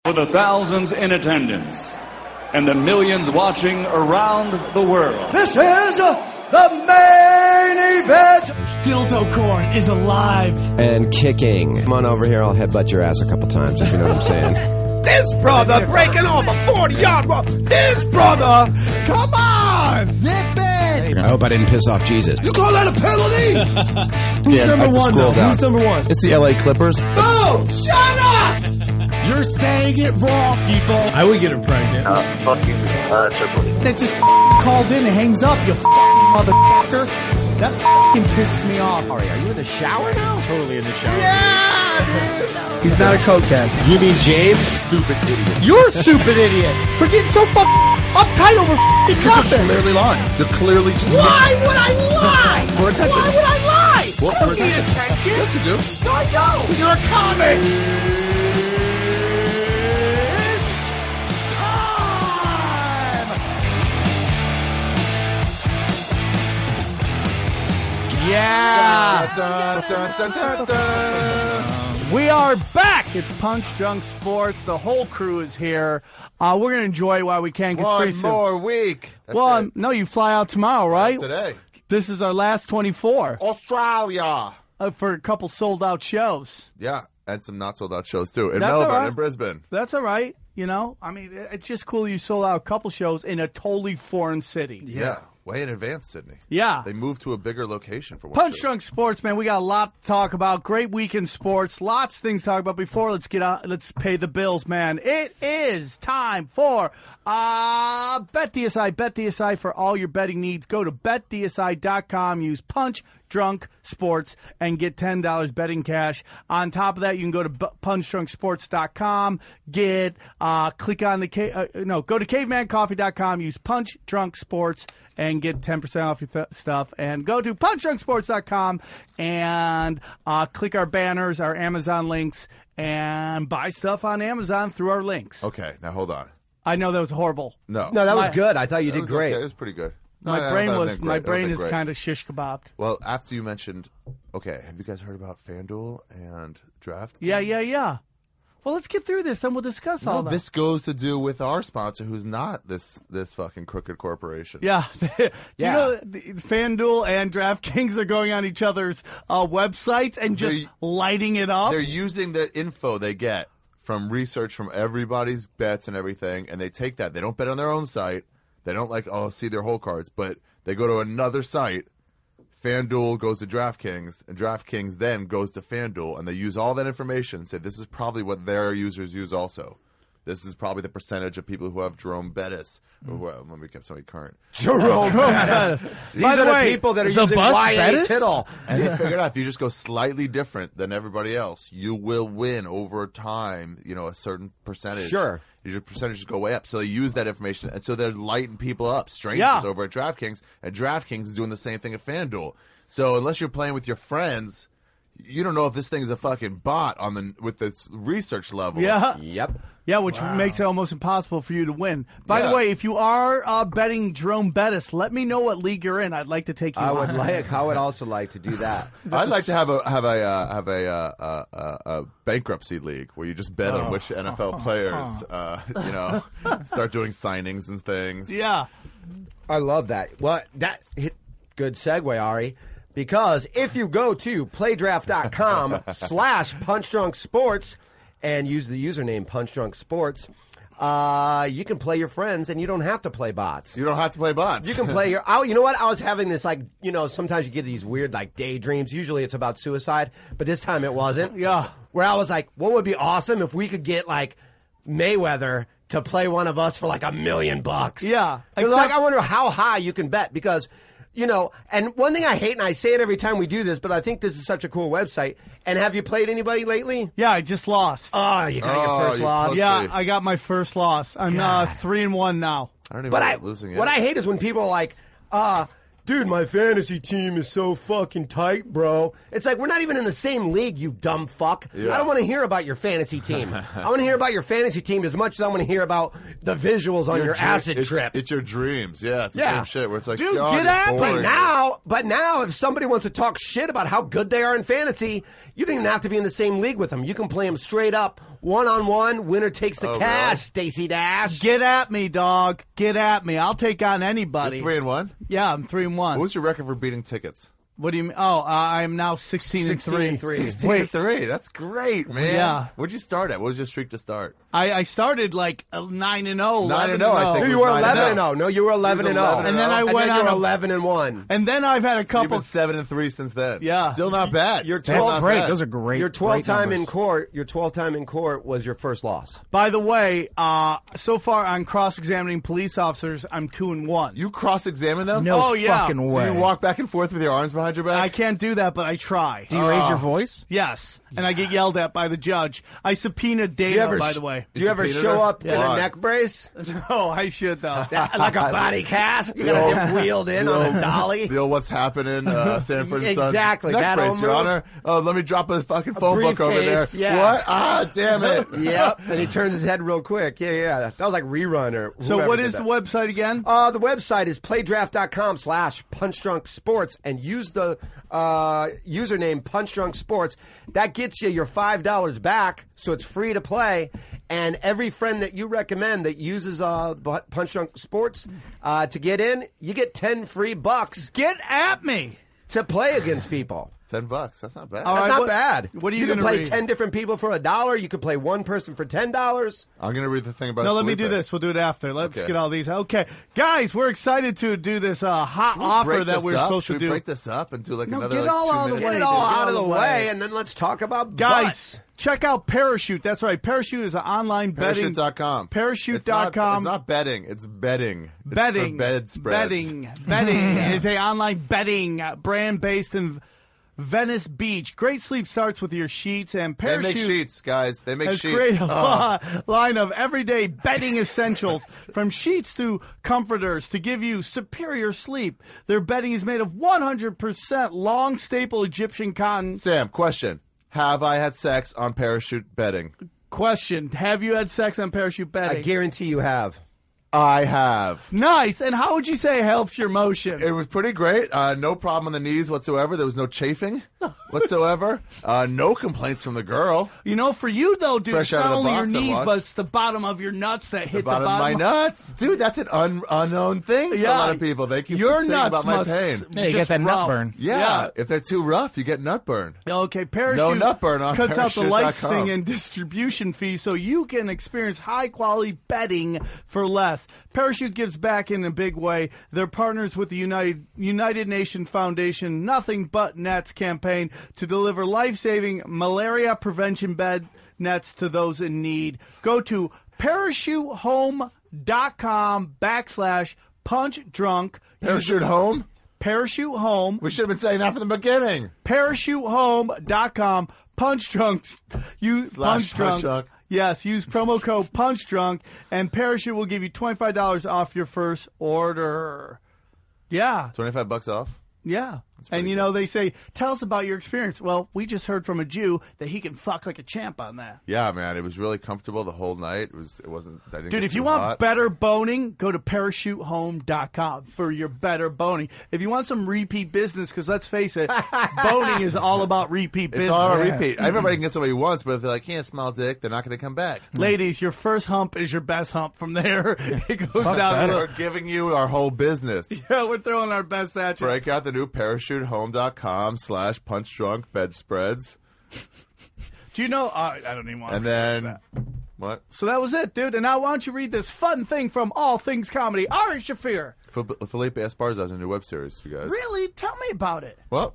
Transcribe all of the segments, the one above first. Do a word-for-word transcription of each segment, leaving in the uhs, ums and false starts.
For the thousands in attendance and the millions watching around the world. This is the main event. Dildo Corn is alive. And kicking. Come on over here, I'll headbutt your ass a couple times, if you know what I'm saying. This brother breaking off a forty-yard run. This brother. Come on, zip it. I hope I didn't piss off Jesus. You call that a penalty? Who's Yeah, number one, though? down. Who's number one? It's the L A Clippers. Boom! Shut up! You're saying it wrong, people. I would get her pregnant. Uh, fuck you, uh, Triple H. That just f- called in and hangs up, you f- motherfucker. That f***ing pisses me off. Are you in the shower now? Totally in the shower. Yeah! He's not a cokehead. You mean James? Stupid idiot. You're a stupid idiot for getting so fucking uptight over f***ing nothing. Clearly lying. They're clearly just... Why would I lie? For attention. Why would I lie? Well, I don't for need attention. attention. Yes, you do. No, I don't. You're a comic. Yeah. Dun, dun, dun, dun, dun. We are back. It's Punch Drunk Sports. The whole crew is here. Uh, we're going to enjoy it while we can. One more week. That's well, it. um, no, you fly out tomorrow, right? Today. This is our last twenty-four Australia. uh, for a couple sold-out shows. Yeah, and some not sold out shows too in That's all Melbourne right. and Brisbane. That's all right. You know, I mean, it- it's just cool you sold out a couple shows in a totally foreign city. Yeah. Way in advance, Sydney. Yeah. They moved to a bigger location for one Punch show. Drunk Sports, man. We got a lot to talk about. Great week in sports. Lots of things to talk about. Before let's get out, let's pay the bills, man. It is time for uh, BetDSI. BetDSI for all your betting needs. Go to bet D S I dot com. Use Punch Drunk Sports and get ten dollars betting cash. On top of that, you can go to b- punch drunk sports dot com. Get uh, click on the ca- uh, no, go to caveman coffee dot com. Use Punch Drunk Sports and get ten percent off your th- stuff. And go to punch drunk sports dot com and uh, click our banners, our Amazon links, and buy stuff on Amazon through our links. Okay, now hold on. I know that was horrible. No. No, that was My- good. I thought you That did was great. okay. It was pretty good. No, My I don't brain think was great. my I don't brain think is great. kind of shish kebabbed. Well, after you mentioned, okay, have you guys heard about FanDuel and Draft? Yeah, yeah, yeah. Well, let's get through this, and we'll discuss all No, that. this goes to do with our sponsor, who's not this this fucking crooked corporation. Yeah. Do Yeah. you know the- FanDuel and DraftKings are going on each other's uh, websites and just They- lighting it up? They're using the info they get from research from everybody's bets and everything, and they take that. They don't bet on their own site. They don't like, oh, see their whole cards, but they go to another site. FanDuel goes to DraftKings, and DraftKings then goes to FanDuel, and they use all that information and say this is probably what their users use also. This is probably the percentage of people who have Jerome Bettis. Or, well, let me get somebody current. Jerome Bettis. These By the are the way, people that are the using bus Y A Bettis? Tittle. And they figured out if you just go slightly different than everybody else, you will win over time, you know, a certain percentage. Sure. Your percentages go way up. So they use that information, and so they're lighting people up, strangers Yeah. over at DraftKings, and DraftKings is doing the same thing at FanDuel. So unless you're playing with your friends, you don't know if this thing is a fucking bot on the with this research level. Yeah. Yep. Yeah, which makes it almost impossible for you to win. By Yeah. the way, if you are uh, betting Jerome Bettis, let me know what league you're in. I'd like to take you I on. would like. I would also like to do that. I'd like to have a have a uh, have a, uh, uh, uh, a bankruptcy league where you just bet on which N F L players, uh, you know, start doing signings and things. Yeah. I love that. Well, that hit good segue, Ari. Because if you go to playdraft.com slash punchdrunksports and use the username punchdrunksports, uh, you can play your friends and you don't have to play bots. You don't have to play bots. You can play your. Oh, you know what? I was having this like you know. Sometimes you get these weird like daydreams. Usually it's about suicide, but this time it wasn't. Yeah. Where I was like, what would be awesome if we could get like Mayweather to play one of us for like a million bucks? Yeah. 'Cause, Except- like I wonder how high you can bet because. You know, and one thing I hate, and I say it every time we do this, but I think this is such a cool website. And have you played anybody lately? Yeah, I just lost. Oh, you got Oh, your first you loss. pussy. yeah, I got my first loss. I'm uh, three and one now. I don't even But know I, what losing it. what I hate is when people are like, uh, dude, my fantasy team is so fucking tight, bro. It's like, we're not even in the same league, you dumb fuck. Yeah. I don't want to hear about your fantasy team. I want to hear about your fantasy team as much as I want to hear about the visuals on your, dream- acid it's, trip. It's your dreams. Yeah, it's the Yeah. same shit where it's like, Dude, God, get you're at me. boring. But now, but now, if somebody wants to talk shit about how good they are in fantasy, you don't even have to be in the same league with them. You can play them straight up one-on-one, winner takes the Oh, cash, really? Stacey Dash. Get at me, dog. Get at me. I'll take on anybody. You're three and one. Yeah, I'm three and one. What was your record for beating tickets? What do you mean? Oh, uh, I am now sixteen, sixteen and and three. three. Sixteen Wait, and three. That's great, man. Yeah. What'd you start at? What was your streak to start? I, I started like uh, nine and zero. Nine and oh, I think. No, It you was were nine and eleven oh. and oh. No, you were eleven and oh. eleven And then I And went then you on were a- eleven and one. And then I've had a You've couple. been seven and three since then. Yeah. Still not bad. Your Still twelfth not Great. bad. Those are great. Your twelfth great time in numbers. court. Your twelfth time in court was your first loss. By the way, uh, so far on cross-examining police officers, I'm two and one. You cross-examine them? No Oh, yeah. fucking So way. you walk back and forth with your arms behind your back? I can't do that, but I try. Do you raise your voice? Yes, and I get yelled at by the judge. I subpoenaed Do you Dana, ever, by the way. do you ever subpoenaed show her? up in Why? a neck brace? No, I should though. Like a body cast? You got to get wheeled in on a dolly? The old what's happening, uh, Sanford and Son. Exactly, Neck that brace, old Your move. Honor. Oh, let me drop a fucking phone book over there. briefcase, yeah. What? Ah, damn it. Yep. And he turns his head real quick. Yeah, yeah. That was like rerun or So whoever what did is that. the website again? Uh, the website is playdraft.com slash punchdrunksports and use the uh, username punchdrunksports. That gets you your five dollars back, so it's free to play. And every friend that you recommend that uses uh, Bu- Punch Drunk Sports uh, to get in, you get ten free bucks Get at me. to play against people. Ten bucks. That's not bad. All That's right, not what- bad. what are you You can gonna play read? ten different people for a dollar. You can play one person for ten dollars. I'm going to read the thing about No, let me Felipe. do this. We'll do it after. Let's Okay. get all these. Okay, guys, we're excited to do this uh, hot Should we offer break that this we're up? supposed Should to we do. break this up and do like No, another get like, all two out of the minutes? way. Get it all dude. out of the Get way, way. and then let's talk about Guys, butts. check out Parachute. That's right. Parachute is an online betting. Parachute dot com. Parachute It's not- dot com. It's not betting. It's betting. It's betting, for bed spreads. betting, betting is a online betting brand based in Venice Beach. Great sleep starts with your sheets, and They Parachute make sheets, guys. They make has sheets. created a Oh. line of everyday bedding essentials, from sheets to comforters, to give you superior sleep. Their bedding is made of one hundred percent long staple Egyptian cotton. Sam, question. Have I had sex on parachute bedding? Question: have you had sex on Parachute I bedding? guarantee you have. I have. Nice. And how would you say it helps your motion? It was pretty great. Uh, no problem on the knees whatsoever. There was no chafing whatsoever. Uh, no complaints from the girl. You know, for you though, dude, Fresh it's out not of the only your box, I knees, watched. but it's the bottom of your nuts that hit the Bottom of my bottom. nuts. Dude, that's an un- unknown thing for a Yeah. lot of people. They keep Your saying nuts about my must pain. Yeah, you just get that nut rub. burn. Yeah, Yeah. if they're too rough, you get nut burn. Okay, Parachute No nut burn on cuts out the parachute dot com. licensing and distribution fee so you can experience high quality bedding for less. Parachute gives back in a big way. They're partners with the United United Nations Foundation Nothing But Nets campaign to deliver life-saving malaria prevention bed nets to those in need. Go to parachutehome.com backslash punch drunk. Parachute home? Parachute Home. We should have been saying that from the beginning. parachutehome dot com. Punch Drunk. Use Slash Punch Drunk. Punch Drunk. Yes, use promo code Punch Drunk, and Parachute will give you twenty-five dollars off your first order. Yeah, twenty-five bucks off? yeah. And pretty you know, they say, tell us about your experience. Well, we just heard from a Jew that he can fuck like a champ on that. Yeah, man. It was really comfortable the whole night. It was. It wasn't. I didn't Dude, get if you too want hot. better boning, go to parachute home dot com for your better boning. If you want some repeat business, because let's face it, boning is all about repeat business. It's all a repeat. Everybody can get somebody once, but if they're like, can't smell dick, they're not going to come back. Ladies, your first hump is your best hump. From there, it goes down. We're giving you our whole business. Yeah, we're throwing our best at you. Break out the new parachute home dot com slash punch drunk bedspreads. Do you know? Uh, I don't even want And to read then, that. what? So that was it, dude. And now why don't you read this fun thing from All Things Comedy? Ari Shafir. F- Felipe Esparza has a new web series, you guys. Really? Tell me about it. Well,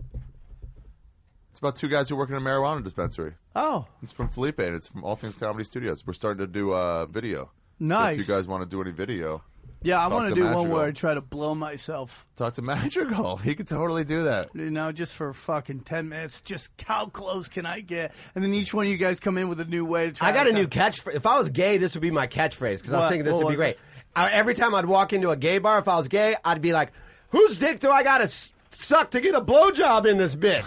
it's about two guys who work in a marijuana dispensary. Oh, It's from Felipe, and it's from All Things Comedy Studios. We're starting to do uh, video. nice. So if you guys want to do any video, yeah, I talk want to to do one Madrigal. where I try to blow myself. talk to Madrigal. He could totally do that. You know, just for fucking ten minutes. Just how close can I get? And then each one of you guys come in with a new way to try. I got to a new catchphrase. If I was gay, this would be my catchphrase because I was What? thinking this What would be was great. it? I, every time I'd walk into a gay bar, if I was gay, I'd be like, "Whose dick do I got to s- suck to get a blowjob in this bitch?"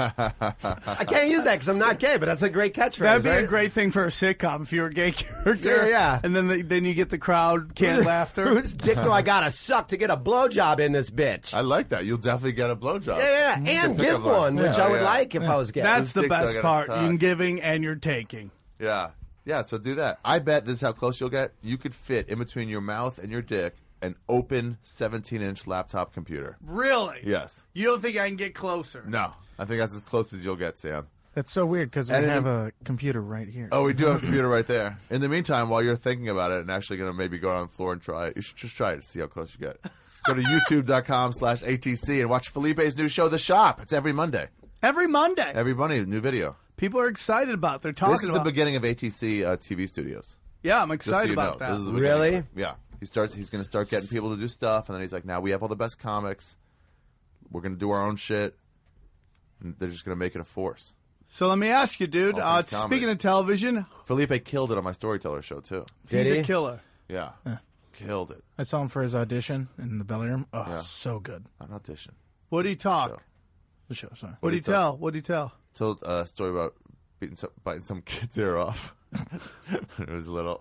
I can't use that because I'm not gay, but that's a great catchphrase. That'd be right? a great thing for a sitcom if you're a gay character. Yeah, yeah. And then the, then you get the crowd canned laughter. Whose dick do I got to suck to get a blowjob in this bitch? I like that. You'll definitely get a blowjob. yeah, yeah, and Good give pickup line. one, which Yeah, I would yeah. like if I was gay. That's the dicks I best gotta part. suck. You're giving and you're taking. Yeah. Yeah, so do that. I bet this is how close you'll get. You could fit in between your mouth and your dick an open seventeen-inch laptop computer. Really? Yes. You don't think I can get closer? No. I think that's as close as you'll get, Sam. That's so weird because we And have in- a computer right here. Oh, we do have a computer right there. In the meantime, while you're thinking about it and actually going to maybe go on the floor and try it, you should just try it to see how close you get. Go to youtube.com slash ATC and watch Felipe's new show, The Shop. It's every Monday. Every Monday. Every Monday, new video. People are excited about it. They're talking This is about the beginning of A T C uh, T V studios. Yeah, I'm Just so excited you about know. that. This is the Really? beginning. Yeah. He starts. He's going to start getting people to do stuff, and then he's like, now we have all the best comics. We're going to do our own shit. And they're just going to make it a force. So let me ask you, dude. All Uh, things comedy. speaking of television, Felipe killed it on my Storyteller show, too. Did he's he? a killer. Yeah. Killed it. I saw him for his audition in the Belly Room. Oh, Yeah. so good. An audition. What do you talk? Show. The show, sorry. What do you do you tell? What do you tell? Told uh, a story about beating some, biting some kid's ear off. It was little.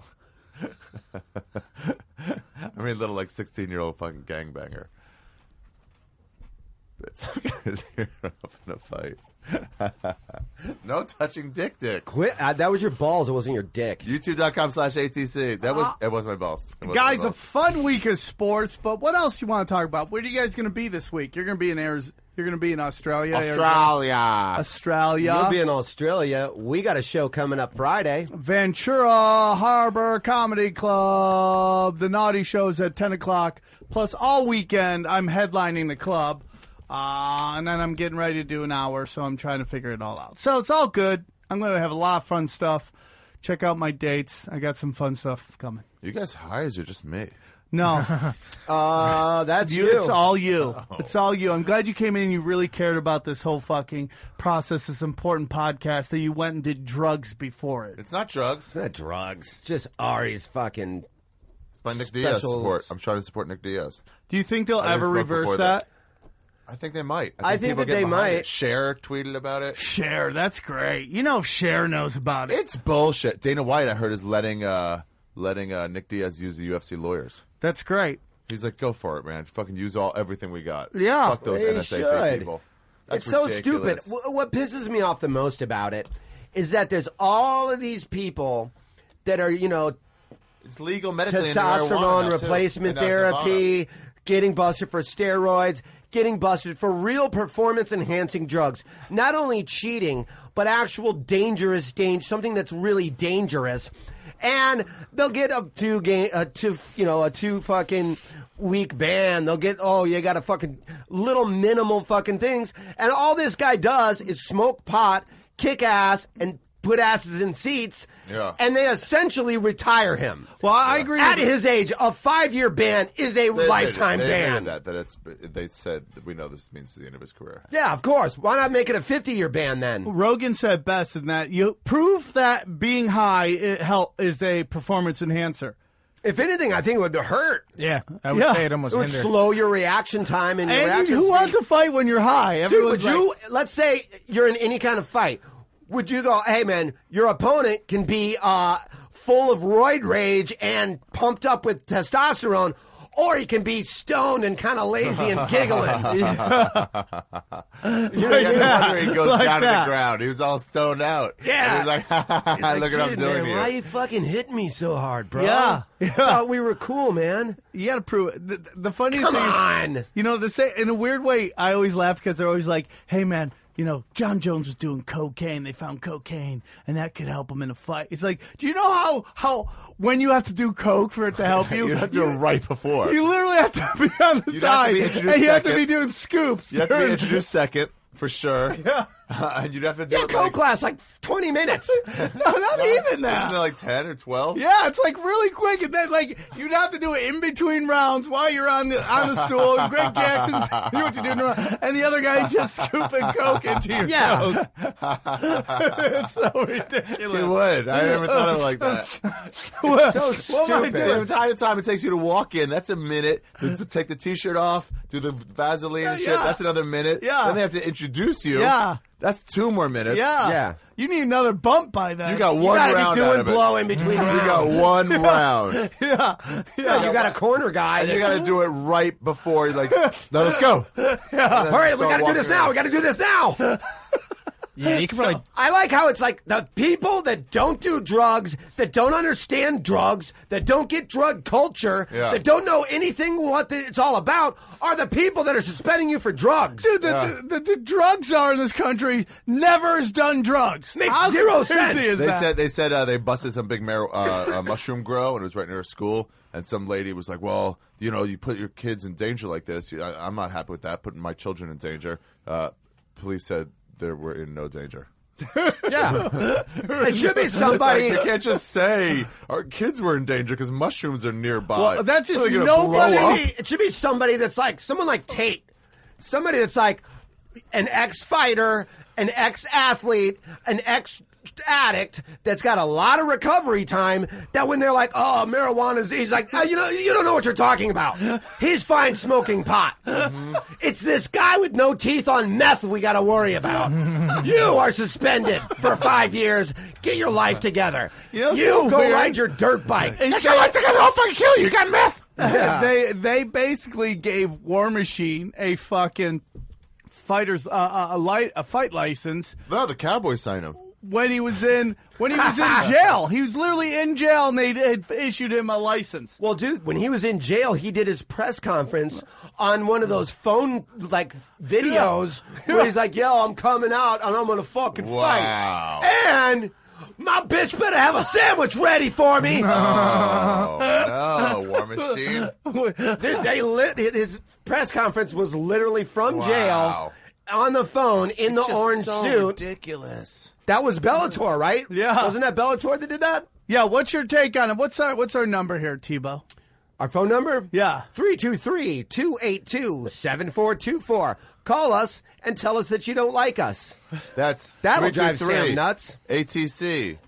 I mean, little like sixteen-year-old fucking gangbanger. Bit some kid's ear off in a fight. No touching dick, dick. Quit. Uh, that was your balls. It wasn't your dick. YouTube.com slash ATC. That was, it was my balls. It was Guys, my a balls. fun week of sports, but what else you want to talk about? Where are you guys going to be this week? You're going to be in Arizona. You're going to be in Australia. Australia. Australia. You'll be in Australia. We got a show coming up Friday. Ventura Harbor Comedy Club. The Naughty Show's at ten o'clock. Plus, all weekend, I'm headlining the club. Uh, and then I'm getting ready to do an hour, so I'm trying to figure it all out. So it's all good. I'm going to have a lot of fun stuff. Check out my dates. I got some fun stuff coming. You guys hires or just me? No. Uh, that's You, you. it's all you. It's all you. I'm glad you came in and you really cared about this whole fucking process, this important podcast, that you went and did drugs before it. It's not drugs. It's not drugs. It's just Ari's fucking. It's my Nick Diaz Specials. support. I'm trying to support Nick Diaz. Do you think they'll I didn't ever smoke reverse before that? I think they might. I think people that get they behind might. it. Cher tweeted about it. Cher, that's great. You know Cher knows about it. It's bullshit. Dana White, I heard, is letting uh, letting uh, Nick Diaz use the U F C lawyers. That's great. He's like, go for it, man. Fucking use all everything we got. Yeah. Fuck those They N S A should. people. That's It's so ridiculous. stupid. Wh- What pisses me off the most about it is that there's all of these people that are, you know, It's legal medically. in marijuana testosterone now, too. replacement And now Nevada. therapy, getting busted for steroids, getting busted for real performance enhancing drugs. Not only cheating, but actual dangerous danger, something that's really dangerous. And they'll get a two game, a two, you know, a two fucking week ban. They'll get, oh, you got a fucking little minimal fucking things. And all this guy does is smoke pot, kick ass, and put asses in seats. Yeah. And they essentially retire him. Well, I agree. At with his age, a five-year ban is a They admitted- lifetime they ban. admitted That that it's. They said that we know this means the end of his career. Yeah, of course. Why not make it a fifty-year ban then? Rogan said best in that you prove that being high it help is a performance enhancer. If anything, I think it would hurt. Yeah, I would Yeah. say it almost It would hindered. slow your reaction time and your And reaction who wants speed. to fight when you're high? Dude, Everyone's would you, like, let's say you're in any kind of fight, would you go, hey man, your opponent can be uh, full of roid rage and pumped up with testosterone, or he can be stoned and kind of lazy and giggling. You know, you wonder he goes Like down to that. the ground. He was all stoned out. Yeah. And he's like, look at what I'm Dude, doing man, here. why you fucking hitting me so hard, bro? Yeah. I thought we were cool, man. you got to prove it. The, the funniest Come thing on. is, you know, the say in a weird way, I always laugh because they're always like, "Hey, man, you know, John Jones was doing cocaine. They found cocaine, and that could help him in a fight." It's like, do you know how how when you have to do coke for it to help you? You have to do it right before. You literally have to be on the You'd have to side, be and introduced you have to second. be doing scoops. You have to be during- introduced second, for sure. Yeah. And you'd have to do Yeah, it coke like, class like twenty minutes. No, not even that. Isn't it like ten or twelve? Yeah, it's like really quick, and then like you'd have to do it in between rounds while you're on the on the stool. And Greg Jackson's you what you doing, and the other guy just scooping coke into your Yeah. coke. It's so ridiculous. You would. I never thought of it like that. What- So what am I stupid. doing? The time time it takes you to walk in, that's a minute. To, to take the T-shirt off, do the Vaseline and shit, Yeah. that's another minute. Yeah. Then they have to introduce you. Yeah. That's two more minutes. Yeah, Yeah. You need another bump by then. You got You one gotta round be out doing of it. blow in between You got rounds. one round. yeah, Yeah, you got a corner guy. And you that- got to do it right before. You're like, no, let's go. All right, we got to do this now. We got to do this now. Yeah, you can probably. I like how it's like the people that don't do drugs, that don't understand drugs, that don't get drug culture, Yeah. that don't know anything what the, it's all about, are the people that are suspending you for drugs. Dude, the, Yeah. the, the, the drug czar in this country never has done drugs. Makes How zero crazy sense. is They that? said they said uh, they busted some big mar- uh, uh, mushroom grow, and it was right near a school. And some lady was like, "Well, you know, you put your kids in danger like this. I, I'm not happy with that. Putting my children in danger." Uh, police said they were in no danger. Yeah. It should be It's somebody. like, you can't just say our kids were in danger because mushrooms are nearby. Well, that's just Are they gonna nobody- blow It up? should, be, it should be somebody that's like someone like Tate, somebody that's like an ex-fighter, an ex-athlete, an ex-addict that's got a lot of recovery time. That when they're like, "Oh, marijuana's," he's like, oh, "You know, you don't know what you're talking about. He's fine smoking pot. Mm-hmm. It's this guy with no teeth on meth we got to worry about. You are suspended for five years. Get your life together. You know, You so go weird. ride your dirt bike. And Get your life together. I'll fucking kill you. You got meth." Yeah. They they basically gave War Machine a fucking fighter's uh, a, a, light, a fight license No, the Cowboys signed him. when he was in when he was in jail. He was literally in jail, and they had issued him a license. Well, dude, when he was in jail, he did his press conference on one of those phone like videos where he's like, "Yo, I'm coming out and I'm gonna fucking Wow. fight." And my bitch better have a sandwich ready for me. Oh, no, War Machine. they, they lit his press conference was literally from Wow. jail on the phone in the orange suit. Ridiculous. That was Bellator, right? Yeah. Wasn't that Bellator that did that? Yeah, what's your take on it? What's our what's our number here, Tebow? Our phone number? Yeah. three two three, two eight two, seven four two four. Call us and tell us that you don't like us. That's That'll three two drive three. Sam nuts. A T C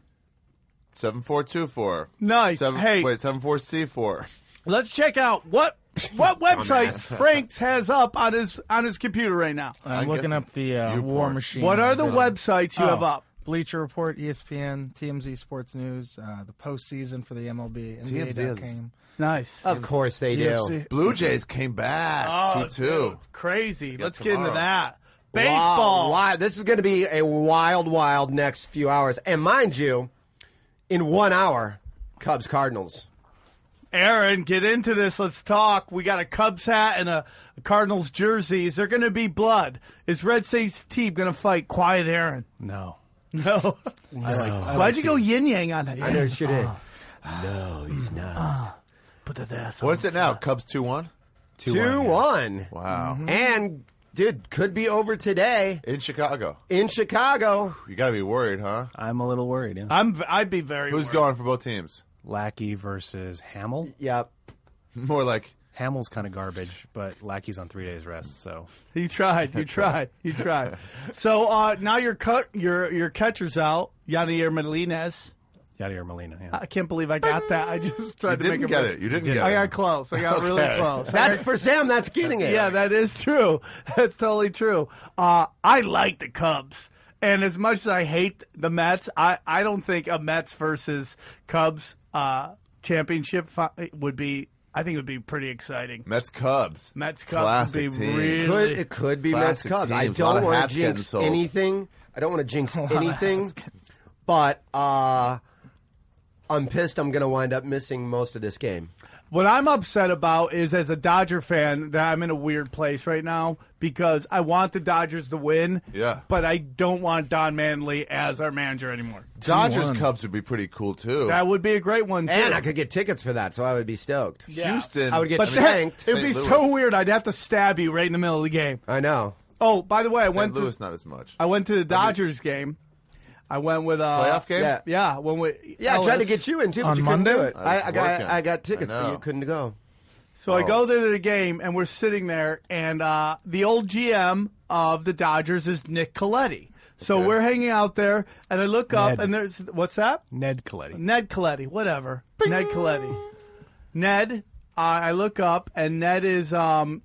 seven four two four. Nice. Seven, Hey. wait, seven four C four. Let's check out what what websites Franks has up on his on his computer right now. I'm I looking guess up the uh, you War porn. Machine. What are the video. websites you Oh, have up? Bleacher Report, E S P N, T M Z Sports News, uh, the postseason for the M L B, N B A T M Z dot is- com. Nice. Of course they U F do. C. Blue Jays came back. Oh, two two. dude, crazy. Let's get into tomorrow. that. Wow, Baseball. wow, this is going to be a wild, wild next few hours. And mind you, in one hour, Cubs Cardinals. Aaron, get into this. Let's talk. We got a Cubs hat and a Cardinals jersey. Is there going to be blood? Is Red State's team going to fight Quiet Aaron? No. No. Why'd you go yin yang on that? I know shit is. No, he's not. Put that ass on. What's it now? Cubs two one. two one. Wow. And, dude, could be over today In Chicago. in Chicago. You got to be worried, huh? I'm a little worried. Yeah. I'm. I'd be very. Who's worried. going for both teams? Lackey versus Hamill. Yep. More like Hamill's kind of garbage, but Lackey's on three days rest, so You tried. You tried. You tried. So uh, now your cut. Your your catcher's out. Yadier Molines. Yadier Molina. Yeah. I can't believe I got that. I just you tried to make didn't a get it. You didn't get I it. got close. I got really Okay. close. I That's got- for Sam. That's getting it. yeah, that is true. That's totally true. Uh, I like the Cubs. And as much as I hate the Mets, I, I don't think a Mets versus Cubs uh, championship fi- would be, I think it would be pretty exciting. Mets Cubs. Mets Cubs would Classic be team. really. Could, it could be Mets Classic Cubs. I teams. A lot don't of want hats to getting jinx sold. anything. I don't want to jinx anything. But uh, I'm pissed I'm going to wind up missing most of this game. What I'm upset about is, as a Dodger fan, that I'm in a weird place right now because I want the Dodgers to win. Yeah. But I don't want Don Manley as our manager anymore. Dodgers Cubs would be pretty cool too. That would be a great one, too. And I could get tickets for that, so I would be stoked. Yeah. Houston. I would get But I mean, that, shanked. it'd be Saint so Louis. weird. I'd have to stab you right in the middle of the game. I know. Oh, by the way, I Saint went Louis to not as much. I went to the Dodgers game. I went with uh, Playoff game? Yeah. Yeah, when we Yeah, I tried to Ellis. get you in, too, but On you Monday? couldn't do it. I, I, I was got, working. I got tickets, I but know. you couldn't go. So I Oh. go there to the game, and we're sitting there, and uh, the old G M of the Dodgers is Nick Coletti. So Okay. we're hanging out there, and I look up, Ned. and there's what's that? Ned Coletti. Ned Coletti, whatever. Ned Coletti. Ned, uh, I look up, and Ned is um,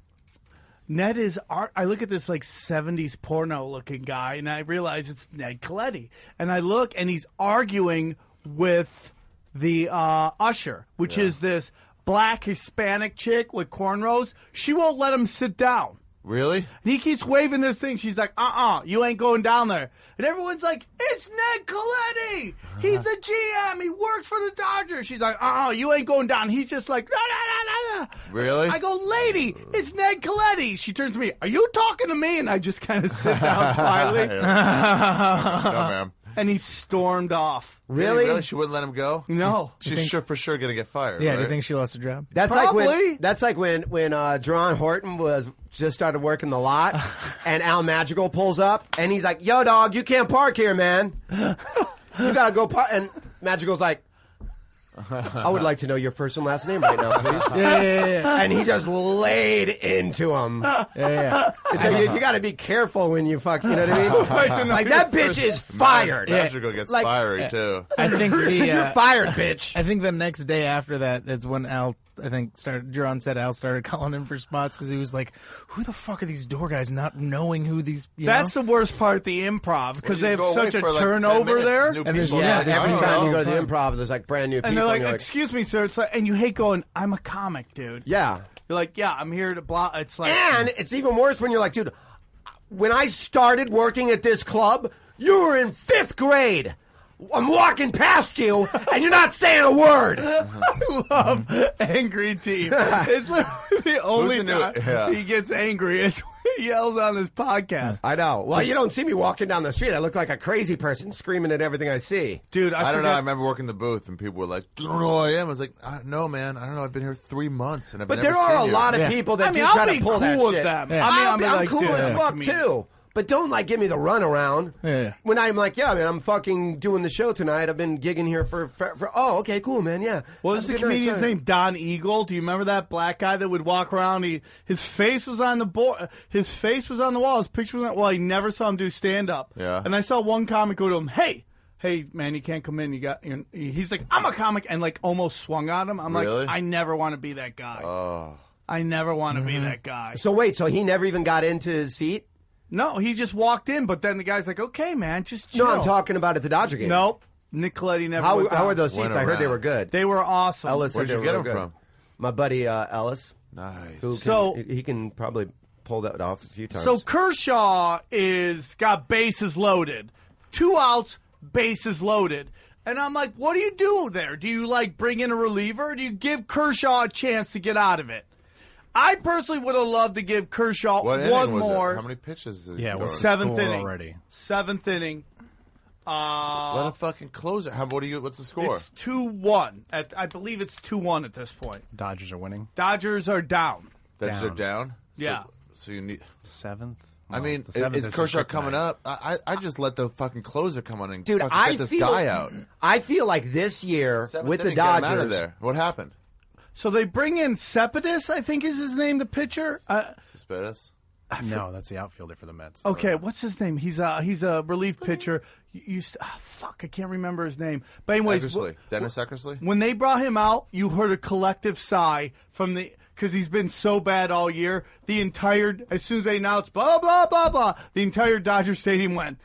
Ned is art. I look at this like seventies porno looking guy, and I realize it's Ned Coletti. And I look, and he's arguing with the uh, usher, which is this black Hispanic chick with cornrows. She won't let him sit down. Really? And he keeps waving this thing. She's like, uh-uh, you ain't going down there. And everyone's like, it's Ned Coletti. He's the G M. He works for the Dodgers. She's like, uh-uh, you ain't going down. He's just like, no, no, no, no, no. Really? I go, lady, it's Ned Coletti. She turns to me, are you talking to me? And I just kind of sit down quietly. No, ma'am. And he stormed off. Really? Really? She wouldn't let him go? No. She's think- sure for sure going to get fired, Yeah, right? do you think she lost her job? That's like Probably. when that's like when when uh, Jerron Horton was just started working the lot, and Al Madrigal pulls up, and he's like, "Yo, dog, you can't park here, man. You gotta go park." And Madrigal's like, "I would like to know your first and last name right now, please." Yeah, yeah, yeah. And he just laid into him. yeah, yeah. It's like, you, you got to be careful when you fuck. You know what I mean? Like that bitch is fired. Madrigal gets Like- fiery, too. I think the You're uh, fired, bitch. I think the next day after that, that's when Al, I think, started. Jerron said Al started calling him for spots because he was like, "Who the fuck are these door guys?" Not knowing who these. You That's know? the worst part of the improv because Well, they you have go away such a for, like, ten turnover minutes, there. new And there's- people. yeah, I there's- don't Every know. time you go to the time. improv, there's like brand new people. And they're like, you're excuse me, sir. It's like, and you hate going, I'm a comic, dude. yeah. You're like, yeah, I'm here to blah. It's like, And it's even worse when you're like, dude, when I started working at this club, you were in fifth grade. I'm walking past you, and you're not saying a word. I love Angry Team. It's literally the only the new- time yeah. he gets angry is when he yells on his podcast. I know. Well, you don't see me walking down the street. I look like a crazy person screaming at everything I see. Dude, I, I, don't know. forgot- I remember working the booth, and people were like, "Do you know who I am?" I was like, I, "No, man. I don't know. I've been here three months, and I've But never there are a seen you." lot of Yeah. people that I mean, do I'll try be to pull cool that with shit. them. Yeah. I mean, I'll I'm, be- I'm like, cool dude, as I'm a fuck comedian. too. But don't like give me the runaround. Yeah, yeah. When I'm like, yeah, man, I'm fucking doing the show tonight. I've been gigging here for, for, for oh, okay, cool, man, yeah. What was Have a the good night, comedian's sorry. name? Don Eagle. Do you remember that black guy that would walk around? He his face was on the board. His face was on the wall. His picture was on. Well, I never saw him do stand up. Yeah. And I saw one comic go to him, "Hey, hey, man, you can't come in. You got." You know, he's like, "I'm a comic," and like almost swung on him. I'm Really? like, I never want to be that guy. Oh. I never want to Mm-hmm. be that guy. So wait, so he never even got into his seat? No, he just walked in, but then the guy's like, "Okay, man, just chill." No, I'm talking about at the Dodger game. Nope. Nick Coletti never. How, went how down. were those seats? Went I heard they around. were good. They were awesome. Ellis Where'd said you they get were them good. from? My buddy uh, Ellis. Nice. Who can, So- he he can probably pull that off a few times. So Kershaw is got bases loaded, two outs, bases loaded, and I'm like, what do you do there? Do you like bring in a reliever? Or do you give Kershaw a chance to get out of it? I personally would have loved to give Kershaw What one inning was more. it? How many pitches? Is he Yeah, throwing? what's the Seventh score inning already? Seventh inning. Uh, Let him fucking close it. How? What do you? What's the score? it's two one. At I believe it's two one at this point. Dodgers are winning. Dodgers are down. Dodgers down. are down. So, Yeah. So you need. Seventh. I Well, mean, the seventh is is Kershaw his coming kryptonite. up? I, I I just let the fucking closer come on and dude, fucking I get this feel guy out. I feel like this year Seventh with the inning, get him Dodgers. out of there. What happened? So they bring in Cepedis, I think is his name, the pitcher. Uh, Suspicious. No, that's the outfielder for the Mets. Okay, what's his name? He's a he's a relief pitcher. You used to, oh, fuck, I can't remember his name. But anyways, Eckersley. wh- Dennis Eckersley. when they brought him out, you heard a collective sigh from the because he's been so bad all year. The entire as soon as they announced blah blah blah blah, the entire Dodger Stadium went.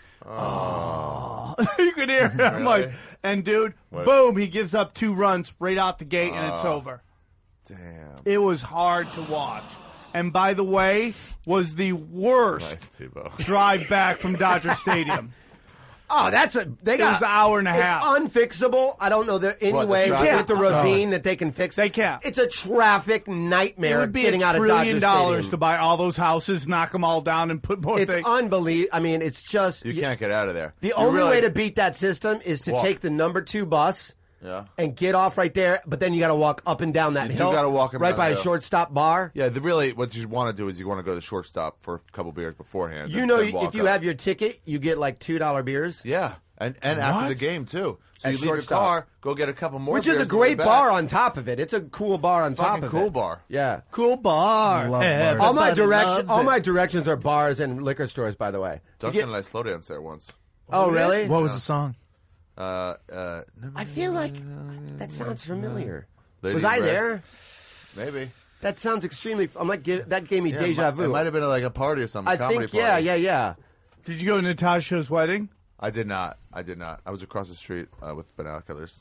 Oh, you could hear it. I'm like, and dude, What? boom, he gives up two runs right out the gate, and it's over. Damn. It was hard to watch. And by the way, was the worst Nice, Tebow. drive back from Dodger Stadium. Oh, that's a they It got was an hour and a it's half. unfixable. I don't know there any What, the way traffic? with the ravine that they can fix. They can't. It's a traffic It nightmare would be getting a out of trillion Dodger dollars Stadium. to buy all those houses, knock them all down, and put more It's things. unbelievable. I mean, it's just You can't get out of there. the You only really- way to beat that system is to Walk. take the number two bus Yeah. and get off right there. But then you got to walk up and down that You do hill. gotta walk up right and by down a the hill. shortstop bar. Yeah, the really what you want to do is you want to go to the shortstop for a couple beers beforehand. You then- know, then walk if you up. have your ticket, you get like two dollar beers. yeah, and and after the game too. So At you leave your shortstop. car, go get a couple more, Which is a beers on the way great back. bar on top of it. It's a cool bar on top Fucking of cool it. bar. Yeah. cool bar. Love bars. Everybody All my direction, loves all it. my directions are bars and liquor stores. By the way. You Duncan get- and I slow dance there once. oh, really? What was the song? Uh, uh, I feel like that sounds familiar. Lady Was I Red. there? Maybe. That sounds extremely. I'm like give, that gave me Yeah, deja it might- vu. It might have been like a party or something. I comedy think. Yeah, party. yeah, yeah. Did you go to Natasha's wedding? I did not. I did not. I was across the street uh, with binoculars.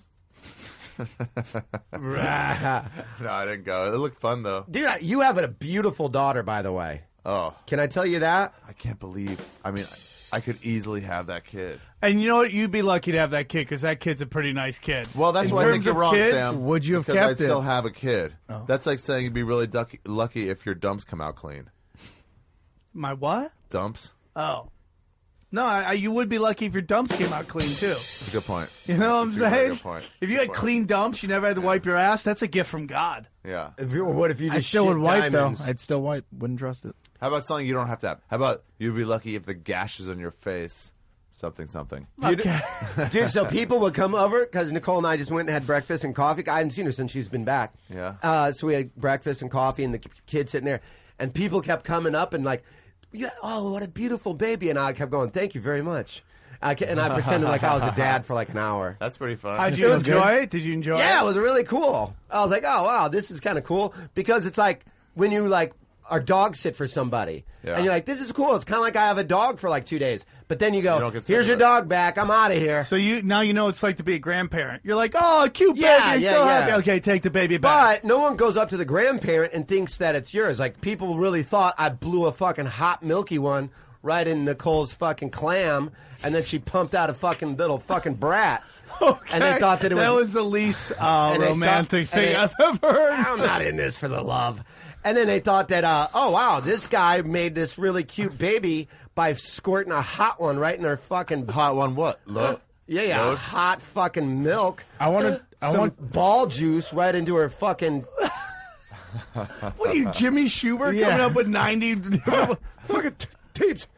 No, I didn't go. It looked fun though. Dude, you have a beautiful daughter, by the way. Oh, Can I tell you that? I can't believe. I mean, I, I could easily have that kid. And you know what? You'd be lucky to have that kid because that kid's a pretty nice kid. Well, that's In why I terms think you're of wrong, kids, Sam. would you have because kept I'd still it? have a kid. Oh. That's like saying you'd be really ducky, lucky if your dumps come out clean. My what? Dumps? Oh. No, I, I, you would be lucky if your dumps came out clean, too. That's a good point. You know what I'm That's a very saying? good point. If you Good had point. clean dumps, you never had to wipe your ass, that's a gift from God. Yeah. If you, what if you just I still shit would wipe diamonds? though. I'd still wipe. Wouldn't trust it. How about something you don't have to have? How about you'd be lucky if the gashes on your face, something, something. Okay. Dude, so people would come over because Nicole and I just went and had breakfast and coffee. I hadn't seen her since she's been back. Yeah. Uh, so we had breakfast and coffee, and the kids sitting there, and people kept coming up and like, yeah, "Oh, what a beautiful baby!" And I kept going, "Thank you very much." I ca- and I pretended like I was a dad for like an hour. That's pretty fun. How'd you enjoy it? Did you enjoy Yeah, it? it was really cool. I was like, "Oh wow, this is kind of cool," because it's like when you like are dog sit for somebody, Yeah. and you're like, "This is cool." It's kind of like I have a dog for like two days, but then you go, You don't get sick "Here's of your it. dog back. I'm out of here." So you now you know what it's like to be a grandparent. You're like, oh, cute baby, Yeah, I'm yeah, so yeah. happy. Okay, take the baby back. But no one goes up to the grandparent and thinks that it's yours. Like, people really thought I blew a fucking hot milky one right in Nicole's fucking clam, and then she pumped out a fucking little fucking brat. Okay. And they thought that it was... that was the least uh, and they romantic thought- and thing they- I've ever heard. I'm not in this for the love. And then they thought that, uh, oh, wow, this guy made this really cute baby by squirting a hot one right in her fucking... Hot one what? Low? Yeah, yeah, Load? hot fucking milk. I want to. I Some want. ball juice right into her fucking... What are you, Jimmy Schubert, Yeah. coming up with ninety fucking t- tapes.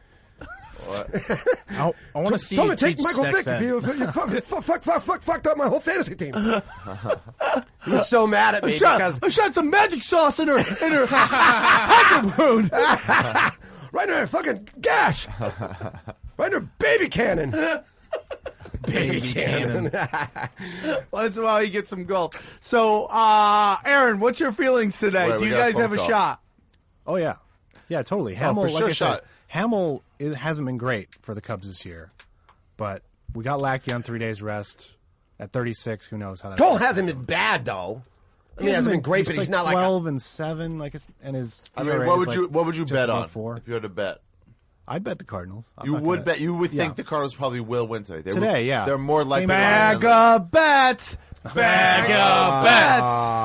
I, I want to see Tell you me, take teach Michael sex Vick. ed. You, you fuck, fuck, fuck, fuck, fuck, fucked up my whole fantasy team. He was so mad at I me shot, because I shot some magic sauce in her in her hunting wound. right in her fucking gash, right in her baby cannon. Baby cannon. That's why you get some gold. So, uh, Aaron, what's your feelings today? Wait, Do we you got a guys phone have a call. shot? Oh yeah, yeah, totally. Hamill, Oh, for like sure, I shot. said, Hamill it hasn't been great for the Cubs this year, but we got Lackey on three days rest at thirty-six. Who knows how that? Cole hasn't been bad though. I mean, he hasn't been great, but he's like not like. twelve and seven, like it's, and his. I E mean, R A what is would like you what would you just bet above on four. if you had to bet? I'd bet the Cardinals. I'm You not would gonna- bet. You would Yeah. think the Cardinals probably will win today. They Today, would, yeah. They're more likely. to Bag win than- of bets. Bag of bets.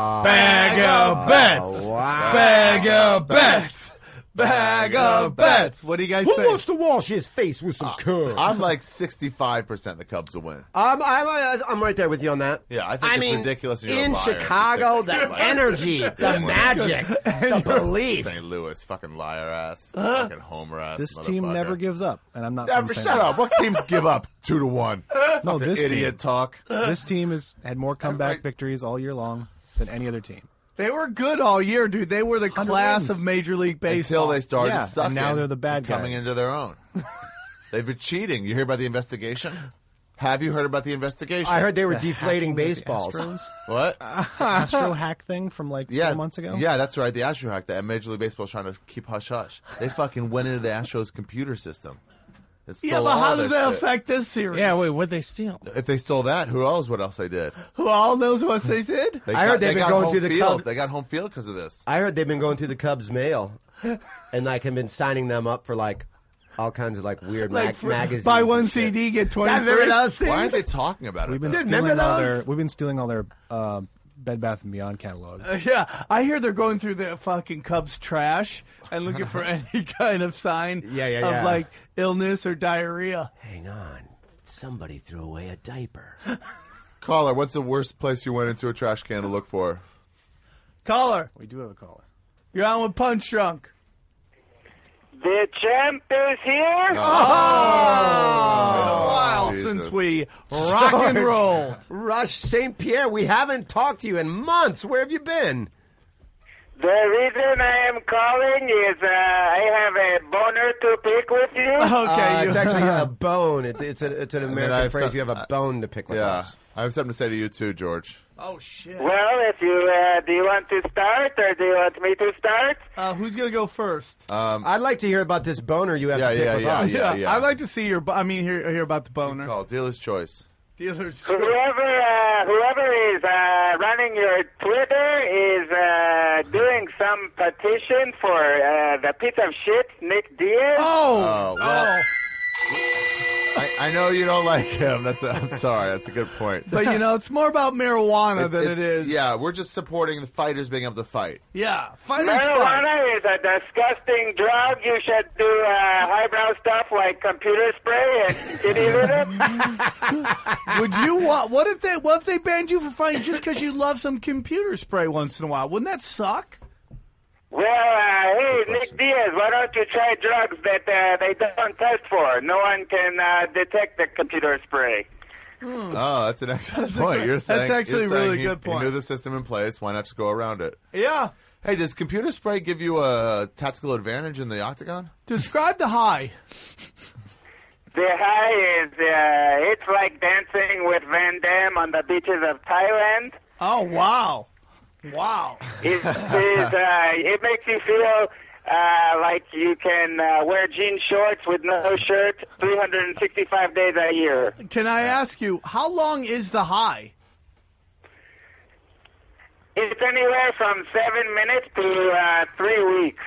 Bag of bets. Wow. Bag of bets. Bag of bets. What do you guys Who think? wants to wash his face with some curd? I'm like sixty-five percent the Cubs will win. I'm, I'm, I'm right there with you on that. Yeah, I think it's mean, ridiculous and you're a in liar if you Chicago, think the that. energy, the magic, the belief. Saint Louis, fucking liar ass, fucking homer ass. This team motherfucker. never gives up, and I'm not. Never from Saint shut Louis. up. What teams give up two to one? No, Fucking this idiot team. talk. This team has had more comeback victories all year long than any other team. They were good all year, dude. They were the class wins. of Major League Baseball. Until they started Yeah, sucking. and now they're the bad coming guys. into their own. They've been cheating. You hear about the investigation? Have you heard about the investigation? I heard they were The deflating hacking with the baseballs. Astros, What? Astro hack thing from like Yeah, four months ago. Yeah, that's right. The Astro hack that Major League Baseball is trying to keep hush hush. They fucking went into the Astros computer system. It Yeah, stole but all how does that shit. affect this series? Yeah, wait, what'd they steal? If they stole that, who knows what else they did? Who all knows what they did? They I got, heard they've they been got going home through the field. Cubs- They got home field because of this. I heard they've been going through the Cubs mail and like have been signing them up for like all kinds of like weird Like mag- for, magazines. buy and one shit. C D, get Yeah, twenty remember free. those things? Why aren't they talking about it? We've been though? Dude, stealing remember all those? their. We've been stealing all their uh, Bed Bath and Beyond catalogs. Yeah, I hear they're going through the fucking Cubs trash and looking for any kind of sign Yeah, yeah, of yeah. like illness or diarrhea. Hang on, somebody threw away a diaper. Caller, what's the worst place you went into a trash can to look for? Caller, We do have a caller. you're on with Punch Drunk. The champ is here. Been a while Jesus. since we rock and roll. Rush Saint Pierre, we haven't talked to you in months. Where have you been? The reason I am calling is uh, I have a boner to pick with you. Okay, Uh, you, it's actually a bone. It, it's a, it's an I American have phrase. some- You have a bone to pick with Yeah, us. I have something to say to you too, George. oh shit. Well, if you uh, do you want to start or do you want me to start? Uh, who's gonna go first? I'd like to hear about this boner you have Yeah, to pick yeah, with yeah, us. yeah. I'd like to see your. bo- I mean, hear hear about the boner. Call dealer's choice. Dealer's Whoever uh, whoever is uh, running your Twitter is uh, doing some petition for uh, the piece of shit Nick Diaz. Oh, Oh, well, I, I know you don't like him. That's a, I'm sorry. That's a good point. But, you know, it's more about marijuana It's- than it's- it is. Yeah, we're just supporting the fighters being able to fight. Yeah. Fighters fight. Marijuana is a disgusting drug. You should do uh, highbrow stuff like computer spray and kitty litter. Would you want? What if they? What if they banned you for fighting just because you love some computer spray once in a while? Wouldn't that suck? Well, uh, hey, Nick Diaz, why don't you try drugs that uh, they don't test for? No one can uh, detect the computer spray. Oh, that's an excellent That's a point. good- You're saying that's actually you're a really saying he- good point. He knew the system in place. Why not just go around it? Yeah. Hey, does computer spray give you a tactical advantage in the octagon? Describe the high. The high is, uh, it's like dancing with Van Damme on the beaches of Thailand. Oh wow, wow. It is, uh, it makes you feel uh, like you can uh, wear jean shorts with no shirt three hundred sixty-five days a year. Can I ask you how long is the high? It's anywhere from seven minutes to uh, three weeks.